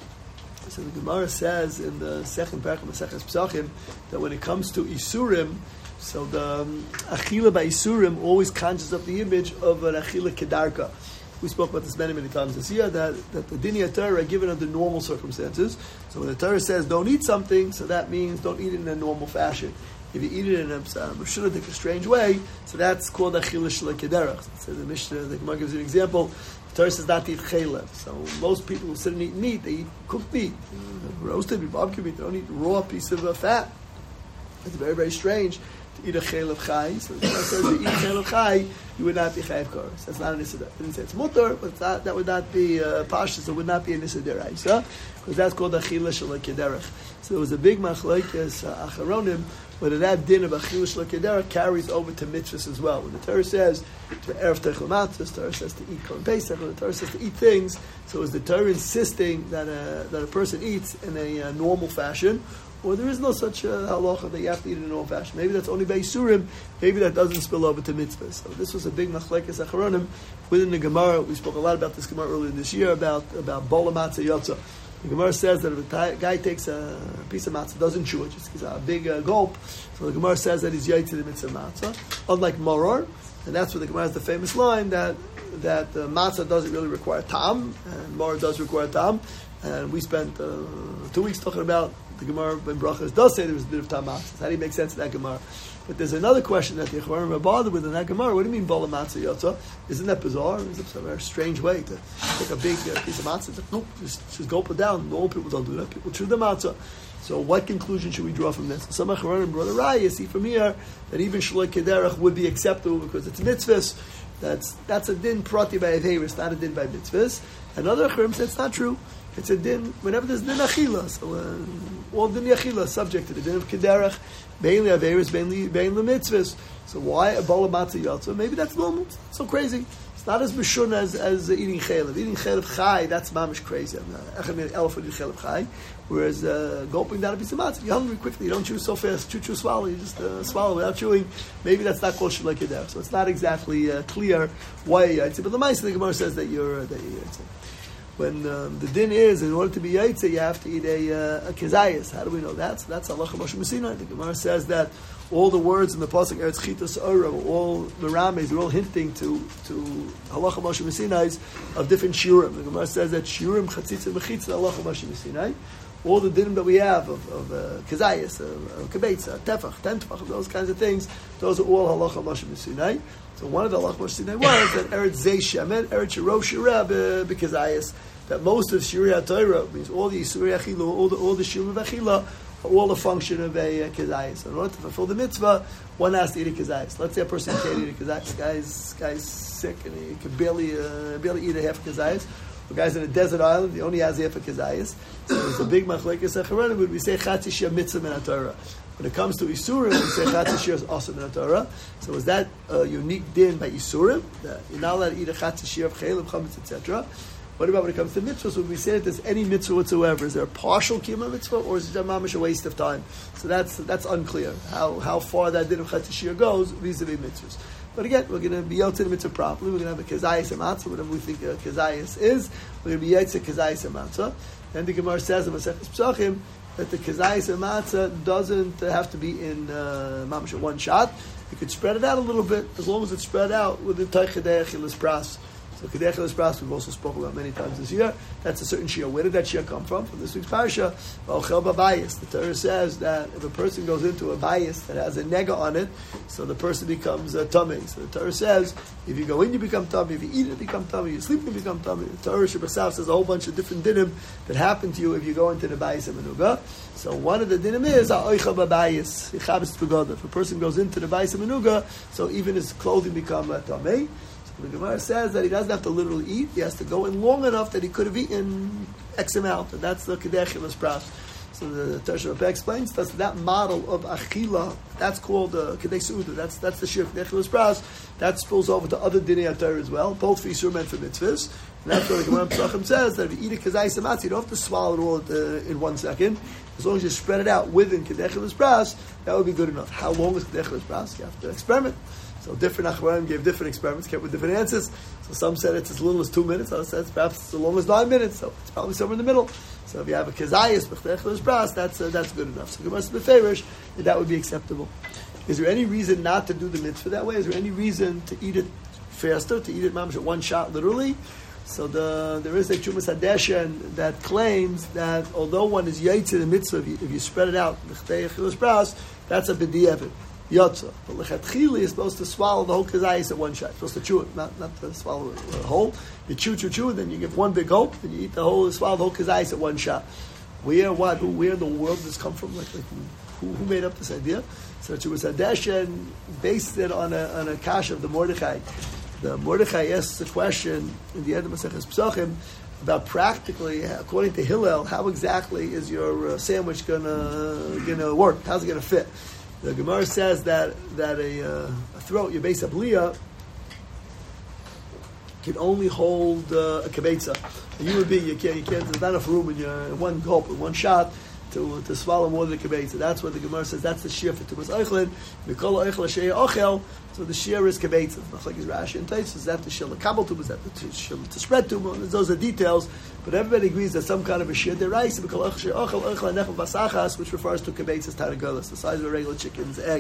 So the Gemara says in the second parak of Maseches Pesachim that when it comes to isurim, so the achila by isurim always conjures up the image of an achila kedarka. We spoke about this many times this year, that the Dinei Torah are given under normal circumstances. So when the Torah says don't eat something, so that means don't eat it in a normal fashion. If you eat it in a strange way, so that's called achila shel kederach. So the Mishnah, the Gemara gives an example. The Torah says not to eat chaylev. So most people who sit and eat meat, they eat cooked meat, roasted barbecue meat. They don't eat raw piece of fat. It's very, very strange to eat a chaylev chai. So the Torah says to eat chaylev chai, you would not be chayav koros. That's not an issa. It didn't say it's mutter, but that would not be pashtus. It would not be an issa deraisa, because that's called achila shel kederach. So there was a big machlokes acharonim, whether that din of achila shel kederach carries over to mitzvahs as well. When the Torah says to erev techel matzah, the Torah says to eat korban pesach, when the Torah says to eat things, so is the Torah insisting that a person eats in a normal fashion, or there is no such halacha that you have to eat in a normal fashion? Maybe that's only by isurim. Maybe that doesn't spill over to mitzvahs. So this was a big machlekes acharonim within the Gemara. We spoke a lot about this Gemara earlier this year about bola matzah yotza. The Gemara says that if a guy takes a piece of matzah, doesn't chew it, just gives a big gulp, so the Gemara says that he's yaitz to the mitzvah matzah. Unlike maror, and that's where the Gemara has the famous line that matzah doesn't really require tam, and maror does require tam. And we spent 2 weeks talking about the Gemara when Brachas does say there was a bit of tam matzah. How do you make sense of that Gemara? But there's another question that the Yechorim are bothered with in that Gemara. What do you mean bola matzah yotza? Isn't that bizarre? Is it a very strange way to take a big piece of matzah? Nope, just gulp it down. Normal people don't do that. People chew the matzah. So what conclusion should we draw from this? Some Yechorim brought a raya. See from here that even shloi kederach would be acceptable because it's mitzvahs. That's a din prati by averis, not a din by mitzvahs. Another Yechorim said it's not true. It's a din, whenever there's din achila, so all din achila subject to the din of kederach, mainly averis, mainly mitzvahs. So why a bola matzah yotza? Maybe that's normal. It's so crazy. It's not as mishun as eating chaylev. Eating chaylev chai, that's mamish crazy. An elephant eating chaylev chai. Whereas gulping down a piece of matzah, you're hungry quickly. You don't chew so fast. Chew, swallow. You just swallow without chewing. Maybe that's not called shalei kederach. So it's not exactly clear why you yaitze. But the Ma'aseh, the Gemara says that you're yaitze. When the din is, in order to be yaitze, you have to eat a kezayis. How do we know that? So that's halacha Moshe Messina. The Gemara says that all the words in the pasuk Eretz Chitas Ora, all the rames, are all hinting to halacha Moshe Messina of different shiurim. The Gemara says that shiurim chatzitza v'chitza halacha Moshe Messina. All the din that we have of kezayis, of kibetza, tefach, ten tefach, those kinds of things, those are all halacha Moshe Messina. So one of the halacha Moshe Messina was that Eretz Zeh Shemen, Eretz Shiro Shireh b'kezayis. That most of Shirei HaTorah means all the Yisuri Achila, all the Shirei Achila, are all a function of a kezayis. So in order to fulfill the mitzvah, one has to eat a kezayis. Let's say a person can't eat a kezayis. Guy's sick and he can barely eat a half a kezayis. The guy's in a desert island, he only has half a kezayis. So there's a big machlekes acharonim, but we say chatzi shir mitzvah min HaTorah. When it comes to Isurim, we say chatzi shir is also min HaTorah. So is that a unique din by Isurim? That you're not allowed to eat a chatzi shir of chaylev, chametz, etc.? What about when it comes to mitzvahs? Would we say that there's any mitzvah whatsoever? Is there a partial kiyum mitzvah, or is it mamish a waste of time? So that's unclear. How far that din of chatzi shir goes vis-a-vis mitzvahs. But again, we're going to be yotze the mitzvah properly. We're going to have a kezayis and matzah, whatever we think a kezayis is. We're going to be yotze kezayis and matzah. And the Gemara says in Maseches Pesachim that the kezayis and matzah doesn't have to be in mamish one shot. You could spread it out a little bit, as long as it's spread out with the teichadei achilas pras. So Kedei Achilas Pras we've also spoken about many times this year. That's a certain Shia. Where did that Shia come from? From this week's Parsha. Ochel B'Bayis. The Torah says that if a person goes into a bias that has a nega on it, so the person becomes a tummy. So the Torah says, if you go in, you become tummy. If you eat it, you become tummy. You sleep, you become tummy. The Torah Shabbat says a whole bunch of different dinim that happen to you if you go into the bias and menuga. So one of the dinim is Ochel B'Bayis. If a person goes into the bias and menuga, so even his clothing become a tummy. The Gemara says that he doesn't have to literally eat; he has to go in long enough that he could have eaten X amount, and that's the Kedei Achilas Pras. So the Tershah Rebbe explains that model of Achila, that's called Kedei Seuda. That's the Shir Kedei Achilas Pras. That spills over to other Dinei HaTorah as well, both for Yisur and for mitzvahs. And that's what the Gemara Pesachim says, that if you eat a Kazayis Amatz, you don't have to swallow it all in 1 second. As long as you spread it out within Kedei Achilas Pras, that would be good enough. How long is Kedei Achilas Pras? You have to experiment. So different Achronim gave different experiments, came with different answers. So some said it's as little as 2 minutes, others said it's perhaps as long as 9 minutes. So it's probably somewhere in the middle. So if you have a Kazayis, B'Kedei Achilas Pras, that's good enough. So Gemara Beferish, that would be acceptable. Is there any reason not to do the mitzvah that way? Is there any reason to eat it faster, to eat it mamash at one shot literally? So there is a Chumas Hadeshen that claims that although one is yaitz the mitzvah, if you spread it out, B'Kedei Achilas Pras, that's a b'di'evet. Yotza. But lechatchili is supposed to swallow the whole kazayis at one shot. You're supposed to chew it, not to swallow it whole. You chew, then you give one big gulp, and you eat swallow the whole kazayis at one shot. Where in the world does this come from? Like who made up this idea? So it was Hadeshen based it on a kash of the Mordechai. The Mordechai asks the question in the end of Maseches Pesachim about practically, according to Hillel, how exactly is your sandwich gonna work? How's it gonna fit? The Gemara says that a throat, your base of Leah, can only hold a kibetza. A human being, you can't. There's not enough room in one gulp, in one shot, to swallow more than a kibetza. That's what the Gemara says. That's the shear for Tumas Eichlin. Mikol Eichel Shei Ochel. So the shear is kibetza. Not like his Rashi and Tais. Is that the shear the kabel tumah? Is that the shear to spread tumah? Those are details. But everybody agrees that some kind of a shear deraisa, Mikol Eichel Shei Ochel Eichel Nechel Basachas, which refers to kibetza's taragalas, the size of a regular chicken's egg.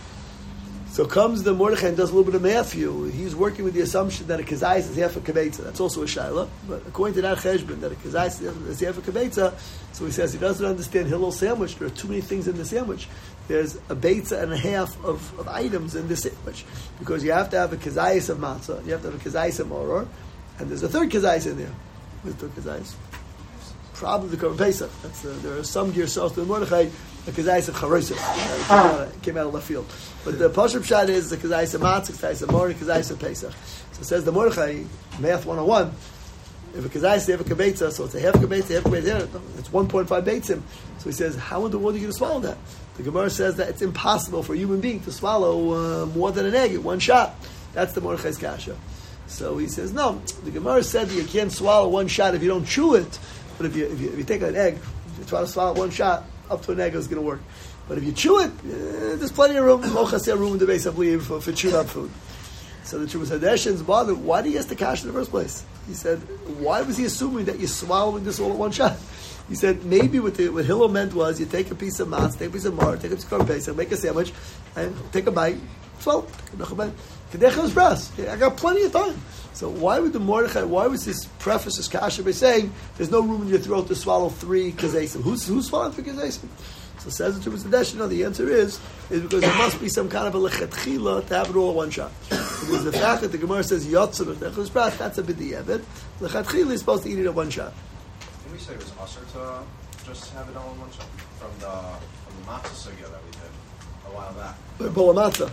So comes the Mordechai and does a little bit of math for you. He's working with the assumption that a kazayis is half a kibetza. That's also a shaila. But according to that cheshbon, that a kazayis is half a kibetza, so he says he doesn't understand Hillel's sandwich. There are too many things in the sandwich. There's a betza and a half of items in the sandwich. Because you have to have a kazayis of matzah, you have to have a kazayis of moror, and there's a third kazayis in there. What's the kazayis? Probably the Korban Pesach. There are some gear sauce to the Mordechai, the kazayis of charoset. Came out of left field. But the Pashup Shad is the kazayis of matzah, kazayis of moror, kazayis of Pesach. So it says the Mordechai, Math 101, if a kazayis, they have a kibetza, so it's a half kibetza, it's 1.5 beitzim. So he says, how in the world are you going to swallow that? The Gemara says that it's impossible for a human being to swallow more than an egg in one shot. That's the Mordechai's kasha. So he says, no, the Gemara said that you can't swallow one shot if you don't chew it. But if you take an egg, if you try to swallow one shot, up to an egg is going to work. But if you chew it, there's plenty of room. Room in the base, I believe, for chewed up food. So the Chumas Hadeshen's bothered. Why did he ask the kash in the first place? He said, why was he assuming that you're swallowing this all at one shot? He said, maybe what Hillel meant was you take a piece of matzah, take a piece of mar, take a piece of Korban Pesach, make a sandwich, and take a bite, swallow. Kedei Achilas Pras. I got plenty of time. So why would this preface this kasha by saying there's no room in your throat to swallow 3 kazesim? Who's swallowing 3 kazesim? So says the Chumas Hadeshen, no, the answer is because there must be some kind of a lechatchila to have it all in one shot. Because the fact that the Gemara says yotza b'Kedei Achilas Pras, that's a b'di'evet. Lechatchila is supposed to eat it at one shot. Didn't we say it was usher to just have it all in one shot from the matzah sugya that we did a while back? Bola matzah.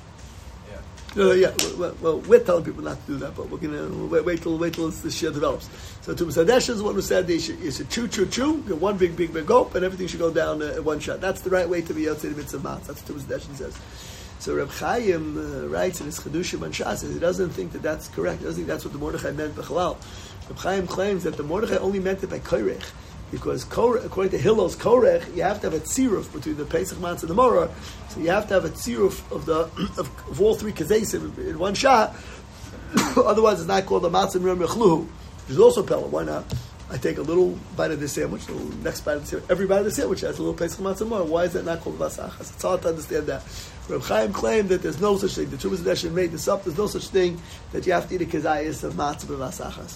Yeah. Well, we're telling people not to do that, but we're going to wait till the share develops. So Tumas Hadeshen is the one who said you should chew, get one big gulp, and everything should go down at one shot. That's the right way to be outside the mitzvah matzah. That's what Tumas Hadeshen says. So Reb Chaim writes in his Chedushim on Shas, he doesn't think that that's correct. He doesn't think that's what the Mordechai meant b'chalal. Reb Chaim claims that the Mordechai only meant it by koirech. Because according to Hillel's korech, you have to have a tziruf between the Pesach matzah and the moror. So you have to have a tziruf of all 3 kazesim in one shot. Otherwise, it's not called a matzah miram yechluhu, which is also pella. Why not? I take a little bite of the sandwich, the next bite of the sandwich. Every bite of the sandwich has a little Pesach Matzah more. Why is that not called Vasachas? It's hard to understand that. Reb Chaim claimed that there's no such thing. The Trumas Hadeshen made this up. There's no such thing that you have to eat a kezayis of matzah b'vasachas.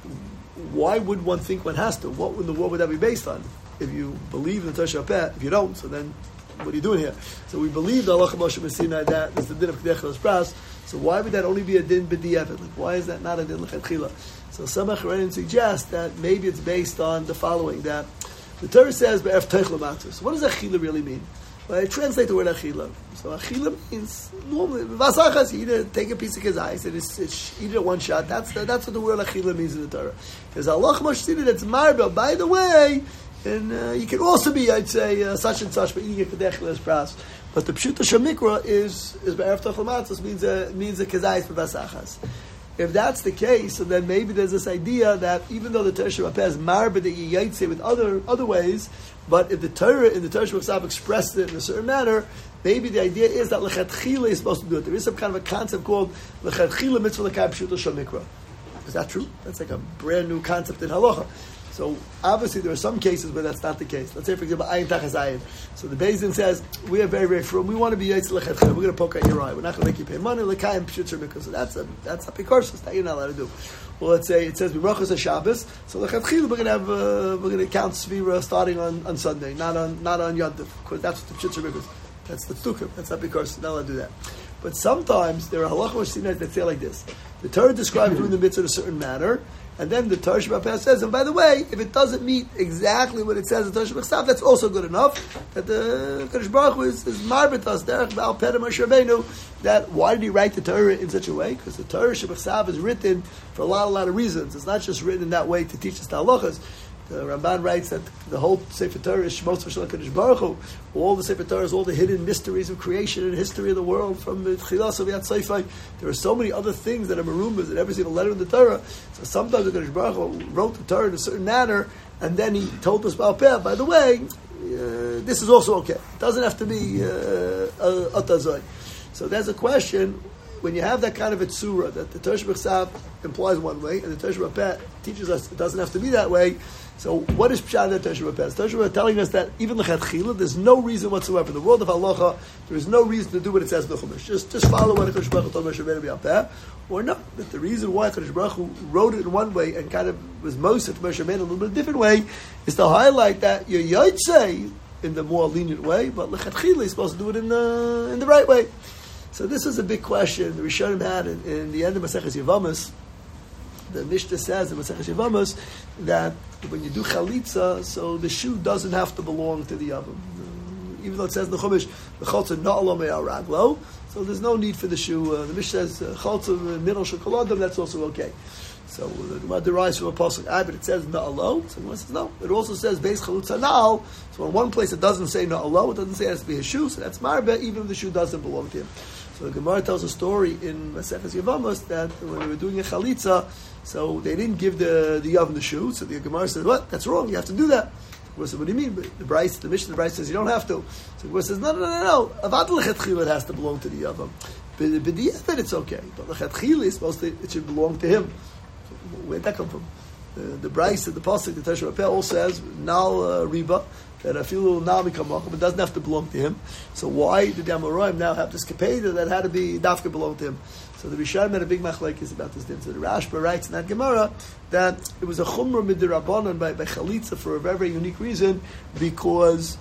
Why would one think one has to? What in the world would that be based on? If you believe in Tosh Hapeh, if you don't, so then what are you doing here? So we believe the Halacha Moshe Messina that there's the din of Kedech Pras. So why would that only be a din b'di'evet? Like, why is that not a din l'chatchila? So some Acharonim suggest that maybe it's based on the following: that the Torah says be'ef teichel matzah. So what does achila really mean? Well, I translate the word achila. So achila means normally vasachas. You take a piece of kezayis and eat it at one shot. That's what the word achila means in the Torah. There's Allah Moshe that's marbel. By the way, and you can also be, I'd say, such and such, but eating a kedech les pras. But the pshuta shemikra is be'ef teichel matzah means a kezayis b'vasachas. If that's the case, so then maybe there's this idea that even though the Torah Shabbat is marba that you yaitse with other ways, but if the Torah in the Torah Shabbat expressed it in a certain manner, maybe the idea is that lechatchila is supposed to do it. There is some kind of a concept called lechatchila mitzvah l'kai pshuta shemikra. Is that true? That's like a brand new concept in halacha. So obviously there are some cases where that's not the case. Let's say, for example, ayin tachas ayin. So the Beis Din says we are very, very firm. We want to be yaitz lechatchila. We're going to poke out your eye. We're not going to make you pay money. L'kayim pshut shemikra. So that's a pikarsus that you're not allowed to do. Well, let's say it says b'brachos Shabbos. So lechatchila we're going to count svira starting on Sunday, not on Yontif, because that's what the pshut shemikra is. That's the tzukah. That's not pikarsus. Not allowed to do that. But sometimes there are halacha moshinas that say like this: the Torah describes doing the mitzvah in a certain manner. And then the Torah Shabbat says, and by the way, if it doesn't meet exactly what it says in Torah Shabbat, that's also good enough. That the Kadosh Baruch Hu is marbet us derech ba'al peh Moshe Rabbeinu. That why did he write the Torah in such a way? Because the Torah Shabbat is written for a lot of reasons. It's not just written in that way to teach us the halachas. The Ramban writes that the whole Sefer Torah is Shmos V'Shalom Kadosh Baruch Hu. All the Sefer Torah is all the hidden mysteries of creation and history of the world from Tchilas Aviat Seifai. There are so many other things that are marumbas in every single letter in the Torah. So sometimes the Kadosh Baruch Hu wrote the Torah in a certain manner, and then he told us about Peh, by the way, this is also okay. It doesn't have to be Atazoi. So there's a question. When you have that kind of a tzura, that the Torah Shabbat implies one way, and the Torah Shabbat teaches us it doesn't have to be that way. So what is pshat in the Torah Shabbat? The Torah Shabbat telling us that even lechatchila, there's no reason whatsoever. In the world of halacha, there is no reason to do what it says in the Chumash. Just follow what the Torah Shabbat told Moshe Rabbeinu b'alpeh, or not. That the reason why the Torah Shabbat wrote it in one way and kind of was Moshe to Moshe Rabbeinu in a little bit different way is to highlight that you yaitse in the more lenient way, but lechatchila is supposed to do it in the right way. So this is a big question the Rishonim had in the end of Maseches Yevamos. The Mishnah says in Maseches Yevamos that when you do chalitza, so the shoe doesn't have to belong to the oven. Even though it says in the Chumash, the chaltza na'alo me'al raglo, so there's no need for the shoe. The Mishnah says chaltza middle shokoladam, that's also okay. So the Gemara derives from a pasuk, but it says na'alo. So the Gemara says no. It also says beis chalutza na'al. So in one place it doesn't say na'alo, it doesn't say it has to be a shoe, so that's marbe, even if the shoe doesn't belong to him. So the Gemara tells a story in Maseches Yevamos that when they were doing a chalitza, so they didn't give the oven the shoe. So the Gemara said, "What? That's wrong. You have to do that." The Gemara said, "What do you mean?" But the Mishnah, the Bryce says you don't have to. So the Gemara says, "No. Avad lechatchila, it has to belong to the oven. But the it's okay. But lechatchila is supposed to, it should belong to him." Where'd that come from? The Bryce and the pasuk, the Torah Shabbat all says nal riba. That a few little nami kamachim, it doesn't have to belong to him. So why did the Amoraim now have this kapeda that had to be dafka belong to him? So the Rishonim had a big machlekes about this din. So the Rashba writes in that Gemara that it was a chumrah midirabbanan by chalitza for a very, very unique reason, because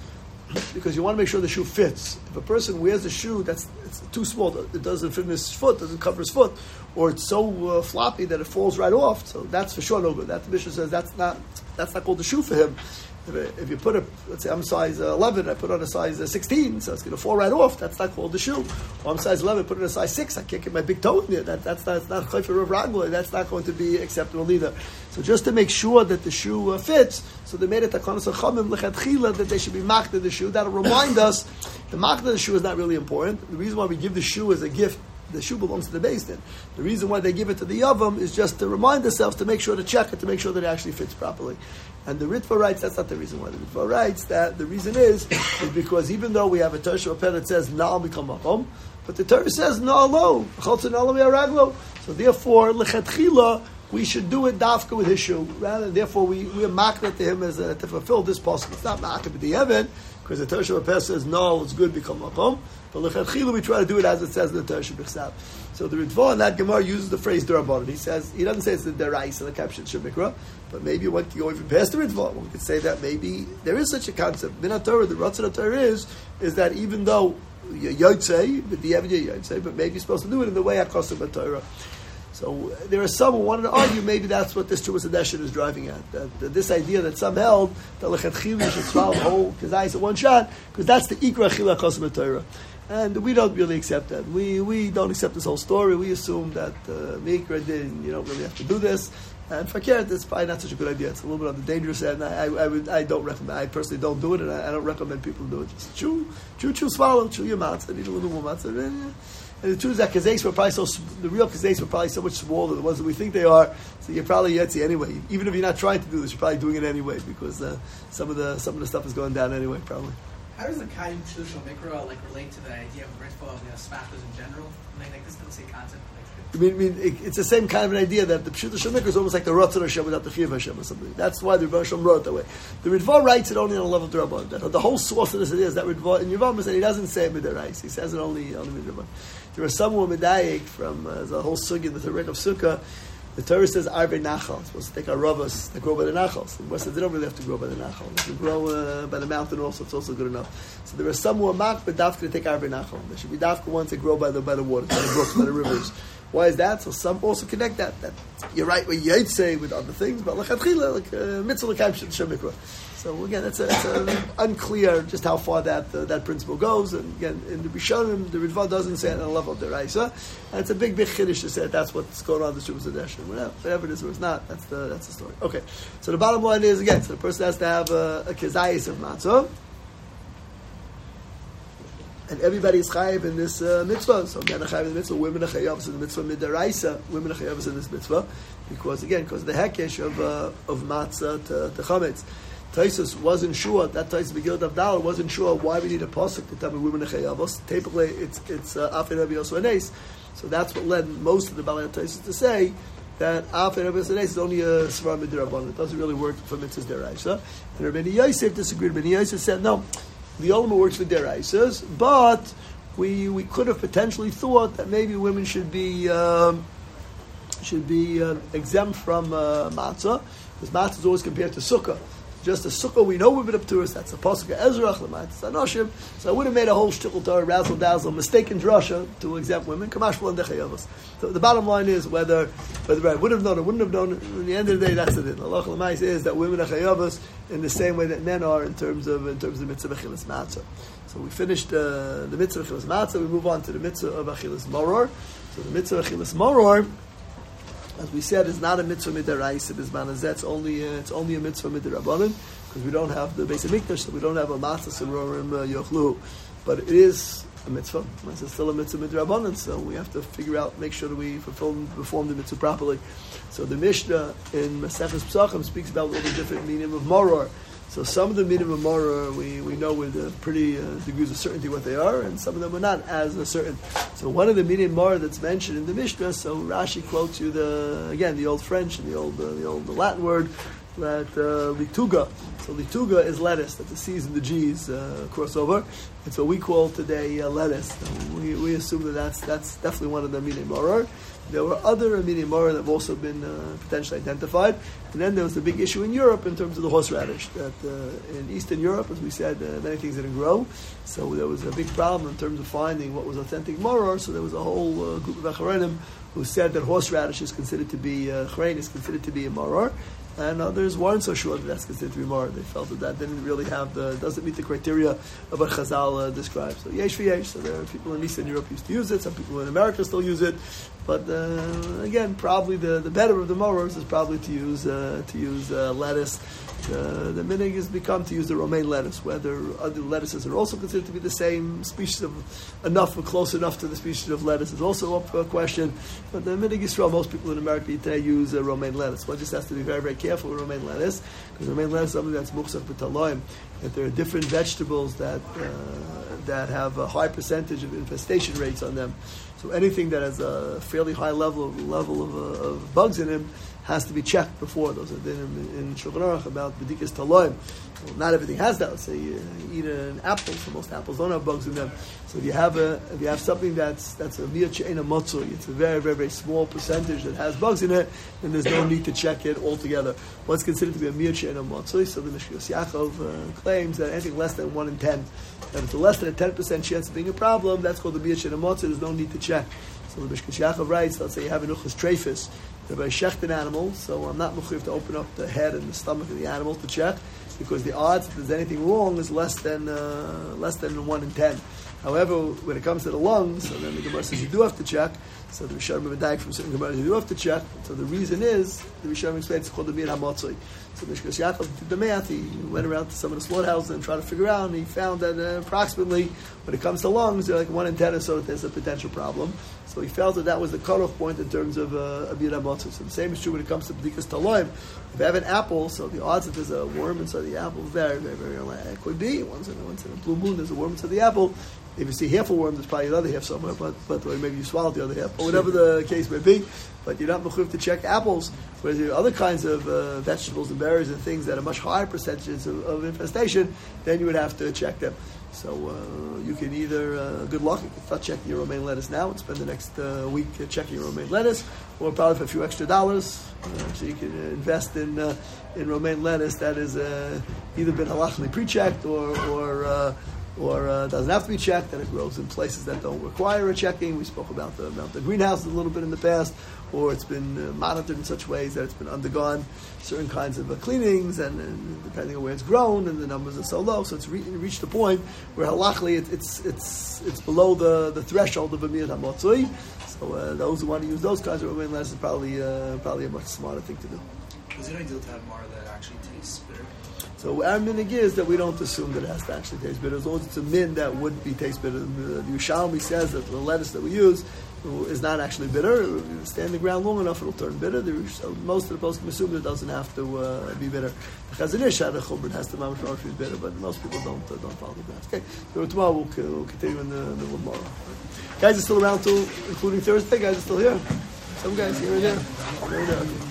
you want to make sure the shoe fits. If a person wears a shoe it's too small, it doesn't fit in his foot, doesn't cover his foot, or it's so floppy that it falls right off, so that's for sure no good. That the Mishnah says that's not called the shoe for him. If you put let's say I'm size 11, I put on a size 16, so it's going to fall right off. That's not called the shoe. Or I'm size 11, put it in a size 6, I can't get my big toe in there. That's not chayfer of ragla. That's not going to be acceptable either. So just to make sure that the shoe fits, so they made it takanas achamim lechatchila that they should be maked in the shoe. That'll remind us the maked of the shoe is not really important. The reason why we give the shoe as a gift, the shoe belongs to the Beis Din. The reason why they give it to the Yavam is just to remind themselves, to make sure to check it, to make sure that it actually fits properly. And the Ritva writes, that's not the reason why. The Ritva writes that the reason is because even though we have a Torah Shabbat that says, Na'al mikam makom, but the Torah says, Na'alo, Chaltza Na'alo mi'araglo. So therefore, lechatchila, we should do it dafka with his shoe. Rather, therefore, we are makna to him as to fulfill this possible. It's not makna with the Evan, because the Torah Shabbat says, no, it's good, become makom. But lechatchila, we try to do it as it says in the Torah Shabbat. So the Ritva in that Gemara uses the phrase Durabanan. He doesn't say it's the Derais in the caption Shemikra, but maybe one can go even past the Ritva. One could say that maybe there is such a concept. Min HaTorah, the Ratzon of Torah is that even though Yotzei, but the Eved Yotzei, but maybe you're supposed to do it in the way HaKosem HaTorah. So there are some who wanted to argue maybe that's what this Trumas Hadeshin is driving at. That this idea that some held that lechatchila should swallow the whole kazayis at one shot, because that's the Ikra Chila HaKosem HaTorah. And we don't really accept that. We don't accept this whole story. We assume that Mikra did, you don't really have to do this. And fakir, it's probably not such a good idea. It's a little bit on the dangerous end. I don't recommend. I personally don't do it, and I don't recommend people do it. Just chew, swallow, chew your matzah, and eat a little more matzah. And the truth is that kazeis were probably the real kazeis were probably so much smaller than the ones that we think they are. So you're probably yetzi anyway. Even if you're not trying to do this, you're probably doing it anyway because some of the stuff is going down anyway, probably. How does the Kaim Shlushal Mikra relate to the idea of Ritva of smachas in general? This doesn't say concept. I mean, it's the same kind of an idea that the Pshuta Shemikra is almost like the Ratzon Hashem without the Chiyuv Hashem or something. That's why the Rebbe Hashem wrote it that way. The Ritva writes it only on a level of Rabban. The whole source of this idea is that Ritva in Yerushalmi said he doesn't say it Midarais. He says it only Midrabban. There are some who are Medayik from the whole Sugi, the Torah of Sukkah. The Torah says Arvei Nachal. It's supposed to take our ravas that grow by the Nachals. And West they don't really have to grow by the Nachal. They can grow by the mountain also. It's also good enough. So there are some who are mak, but dafka to take Arvei Nachal. There should be dafka ones that grow by the water, by the brooks, by the rivers. Why is that? So some also connect that you're right what you'd say with other things, but lechatchila, like mitzvah l'kaim shemikra. So again, it's unclear just how far that principle goes. And again, in the Rishonim, the Ritva doesn't say it on a level of the Raisa, and it's a big chiddush to say that's what's going on in the Trumas Hadeshin. Whatever it is or it's not, that's the story. Okay, so the bottom line is again, so the person has to have a kezayis of matzah. And everybody is chayiv in this mitzvah. So men are chayiv in the mitzvah. Women are chayiv in the mitzvah midaraisa. Women are chayiv in this mitzvah because of the hekesh of matzah to chametz. Taisus wasn't sure. That Taisus Megillat Avdallah wasn't sure why we need a pasuk to tell me women are chayavos. Typically, it's after Rabbi Yosef Anes. So that's what led most of the Balei Taisus to say that after Rabbi Yosef Anes is only a svar midrabanan. It doesn't really work for mitzvahs deraisa. And Rabbi Yosef disagreed. Rabbi Yosef said no. The ulama works for deraisas, but we could have potentially thought that maybe women should be exempt from matzah, because matzah is always compared to sukkah. Just a sukkah, we know women up to us. That's a pasuk of Ezrach, l'matzah anoshim. So I would have made a whole shtickle Torah, razzle dazzle, mistaken drasha to exempt women. Kamash b'lan dechayavos. So the bottom line is whether I would have known or wouldn't have known. At the end of the day, that's it. Allah l'mais is that women are chayavos in the same way that men are in terms of the mitzvah of achilas matzah. So we finished the mitzvah of achilas matzah. We move on to the mitzvah of achilas maror. So the mitzvah of achilas maror, as we said, is not a mitzvah midaraisa. It's only a mitzvah midarabanan because we don't have the Beis Hamikdash, so we don't have a matzah serorim yochlu. But it is a mitzvah. It's still a mitzvah midarabanan, so we have to make sure that we perform the mitzvah properly. So the Mishnah in Maseches Pesachim speaks about all the different meaning of maror. So some of the meaning of maror we know with pretty degrees of certainty what they are, and some of them are not as certain. So one of the meaning of maror that's mentioned in the Mishnah, so Rashi quotes you the old French and the old Latin word that lituga. So lituga is lettuce, that the C's and the G's cross over. It's what we call today lettuce. We assume that's definitely one of the meaning of maror. There were other Amini Mora that have also been potentially identified. And then there was the big issue in Europe in terms of the horseradish. That in Eastern Europe, as we said, many things didn't grow. So there was a big problem in terms of finding what was authentic Mora. So there was a whole group of Acharonim who said that horseradish is considered to be, Chrein is considered to be a Mora. And others weren't so sure that that's considered to be Mora. They felt that didn't really doesn't meet the criteria of what Chazal describes. So yesh v'yesh. So there are people in Eastern Europe used to use it. Some people in America still use it. But again, probably the better of the moros is probably to use lettuce. The minig has become to use the romaine lettuce. Whether other lettuces are also considered to be the same species of enough or close enough to the species of lettuce is also up for a question. But the minig Yisrael, most people in America today use romaine lettuce. One just has to be very, very careful with romaine lettuce, because romaine lettuce is something that's muksach b'taloim. That there are different vegetables that have a high percentage of infestation rates on them. So anything that has a fairly high level of bugs in them has to be checked before. Those are in Shulchan Aruch about B'dikas Taloim. Well, not everything has that. Let's say you eat an apple, so most apples don't have bugs in them. So if you have something that's a Miyat She'ena Motzui, it's a very, very, very small percentage that has bugs in it, then there's no need to check it altogether. What's considered to be a Miyat She'ena Motzui? So the Mishkas Yaakov claims that anything less than 1 in 10, that it's a less than a 10% chance of being a problem, that's called the Miyat She'ena Motzui, there's no need to check. So the Mishkas Yaakov writes, let's say you have an Uchas Treifus, they're a shechten animal, so I'm not mechuyev to open up the head and the stomach of the animal to check, because the odds if there's anything wrong is less than 1 in 10. However, when it comes to the lungs, so then the Gemara says you do have to check. So the Rishonim have died from certain Gemara, you do have to check. So the reason is, the Rishonim explains it's called the Miyat HaMotzoi. So the Mishkas Yaakov did the math, he went around to some of the slaughterhouses and tried to figure out, and he found that approximately, when it comes to lungs, they're like 1 in 10 or so that there's a potential problem. So he felt that was the cutoff point in terms of a Miyat HaMotzoi. So the same is true when it comes to B'dikas Taloim. If you have an apple, so the odds that there's a worm inside the apple is very, very, very low. It could be, once in a blue moon there's a worm inside the apple. If you see half a worm, there's probably another half somewhere, but or maybe you swallowed the other half, or whatever the case may be. But you're not mechuyev to check apples, whereas there are other kinds of vegetables and berries and things that are much higher percentages of infestation, then you would have to check them. So you can either, good luck, you can start checking your romaine lettuce now and spend the next week checking your romaine lettuce, or probably for a few extra dollars, so you can invest in romaine lettuce that is either been halachically pre-checked or doesn't have to be checked, and it grows in places that don't require a checking. We spoke about the greenhouses a little bit in the past, or it's been monitored in such ways that it's been undergone certain kinds of cleanings, and depending on where it's grown, and the numbers are so low, so it's reached a point where halachically it's below the threshold of a Miyat HaMotzui. So those who want to use those kinds of romaine lettuce is probably a much smarter thing to do. Is it ideal to have mar that actually tastes bitter? So our minig is that we don't assume that it has to actually taste bitter, as long as it's a min that would be taste bitter. The Yerushalmi says that the lettuce that we use is not actually bitter. If you stay in the ground long enough, it'll turn bitter. Most of the poskim assume that it doesn't have to be bitter. The Chazon Ish had a chumrah has to mamish be bitter, but most people don't follow the graph. Okay, so tomorrow we'll continue in the middle of tomorrow. Guys are still around till including Thursday. Guys are still here. Some guys here and there. Okay.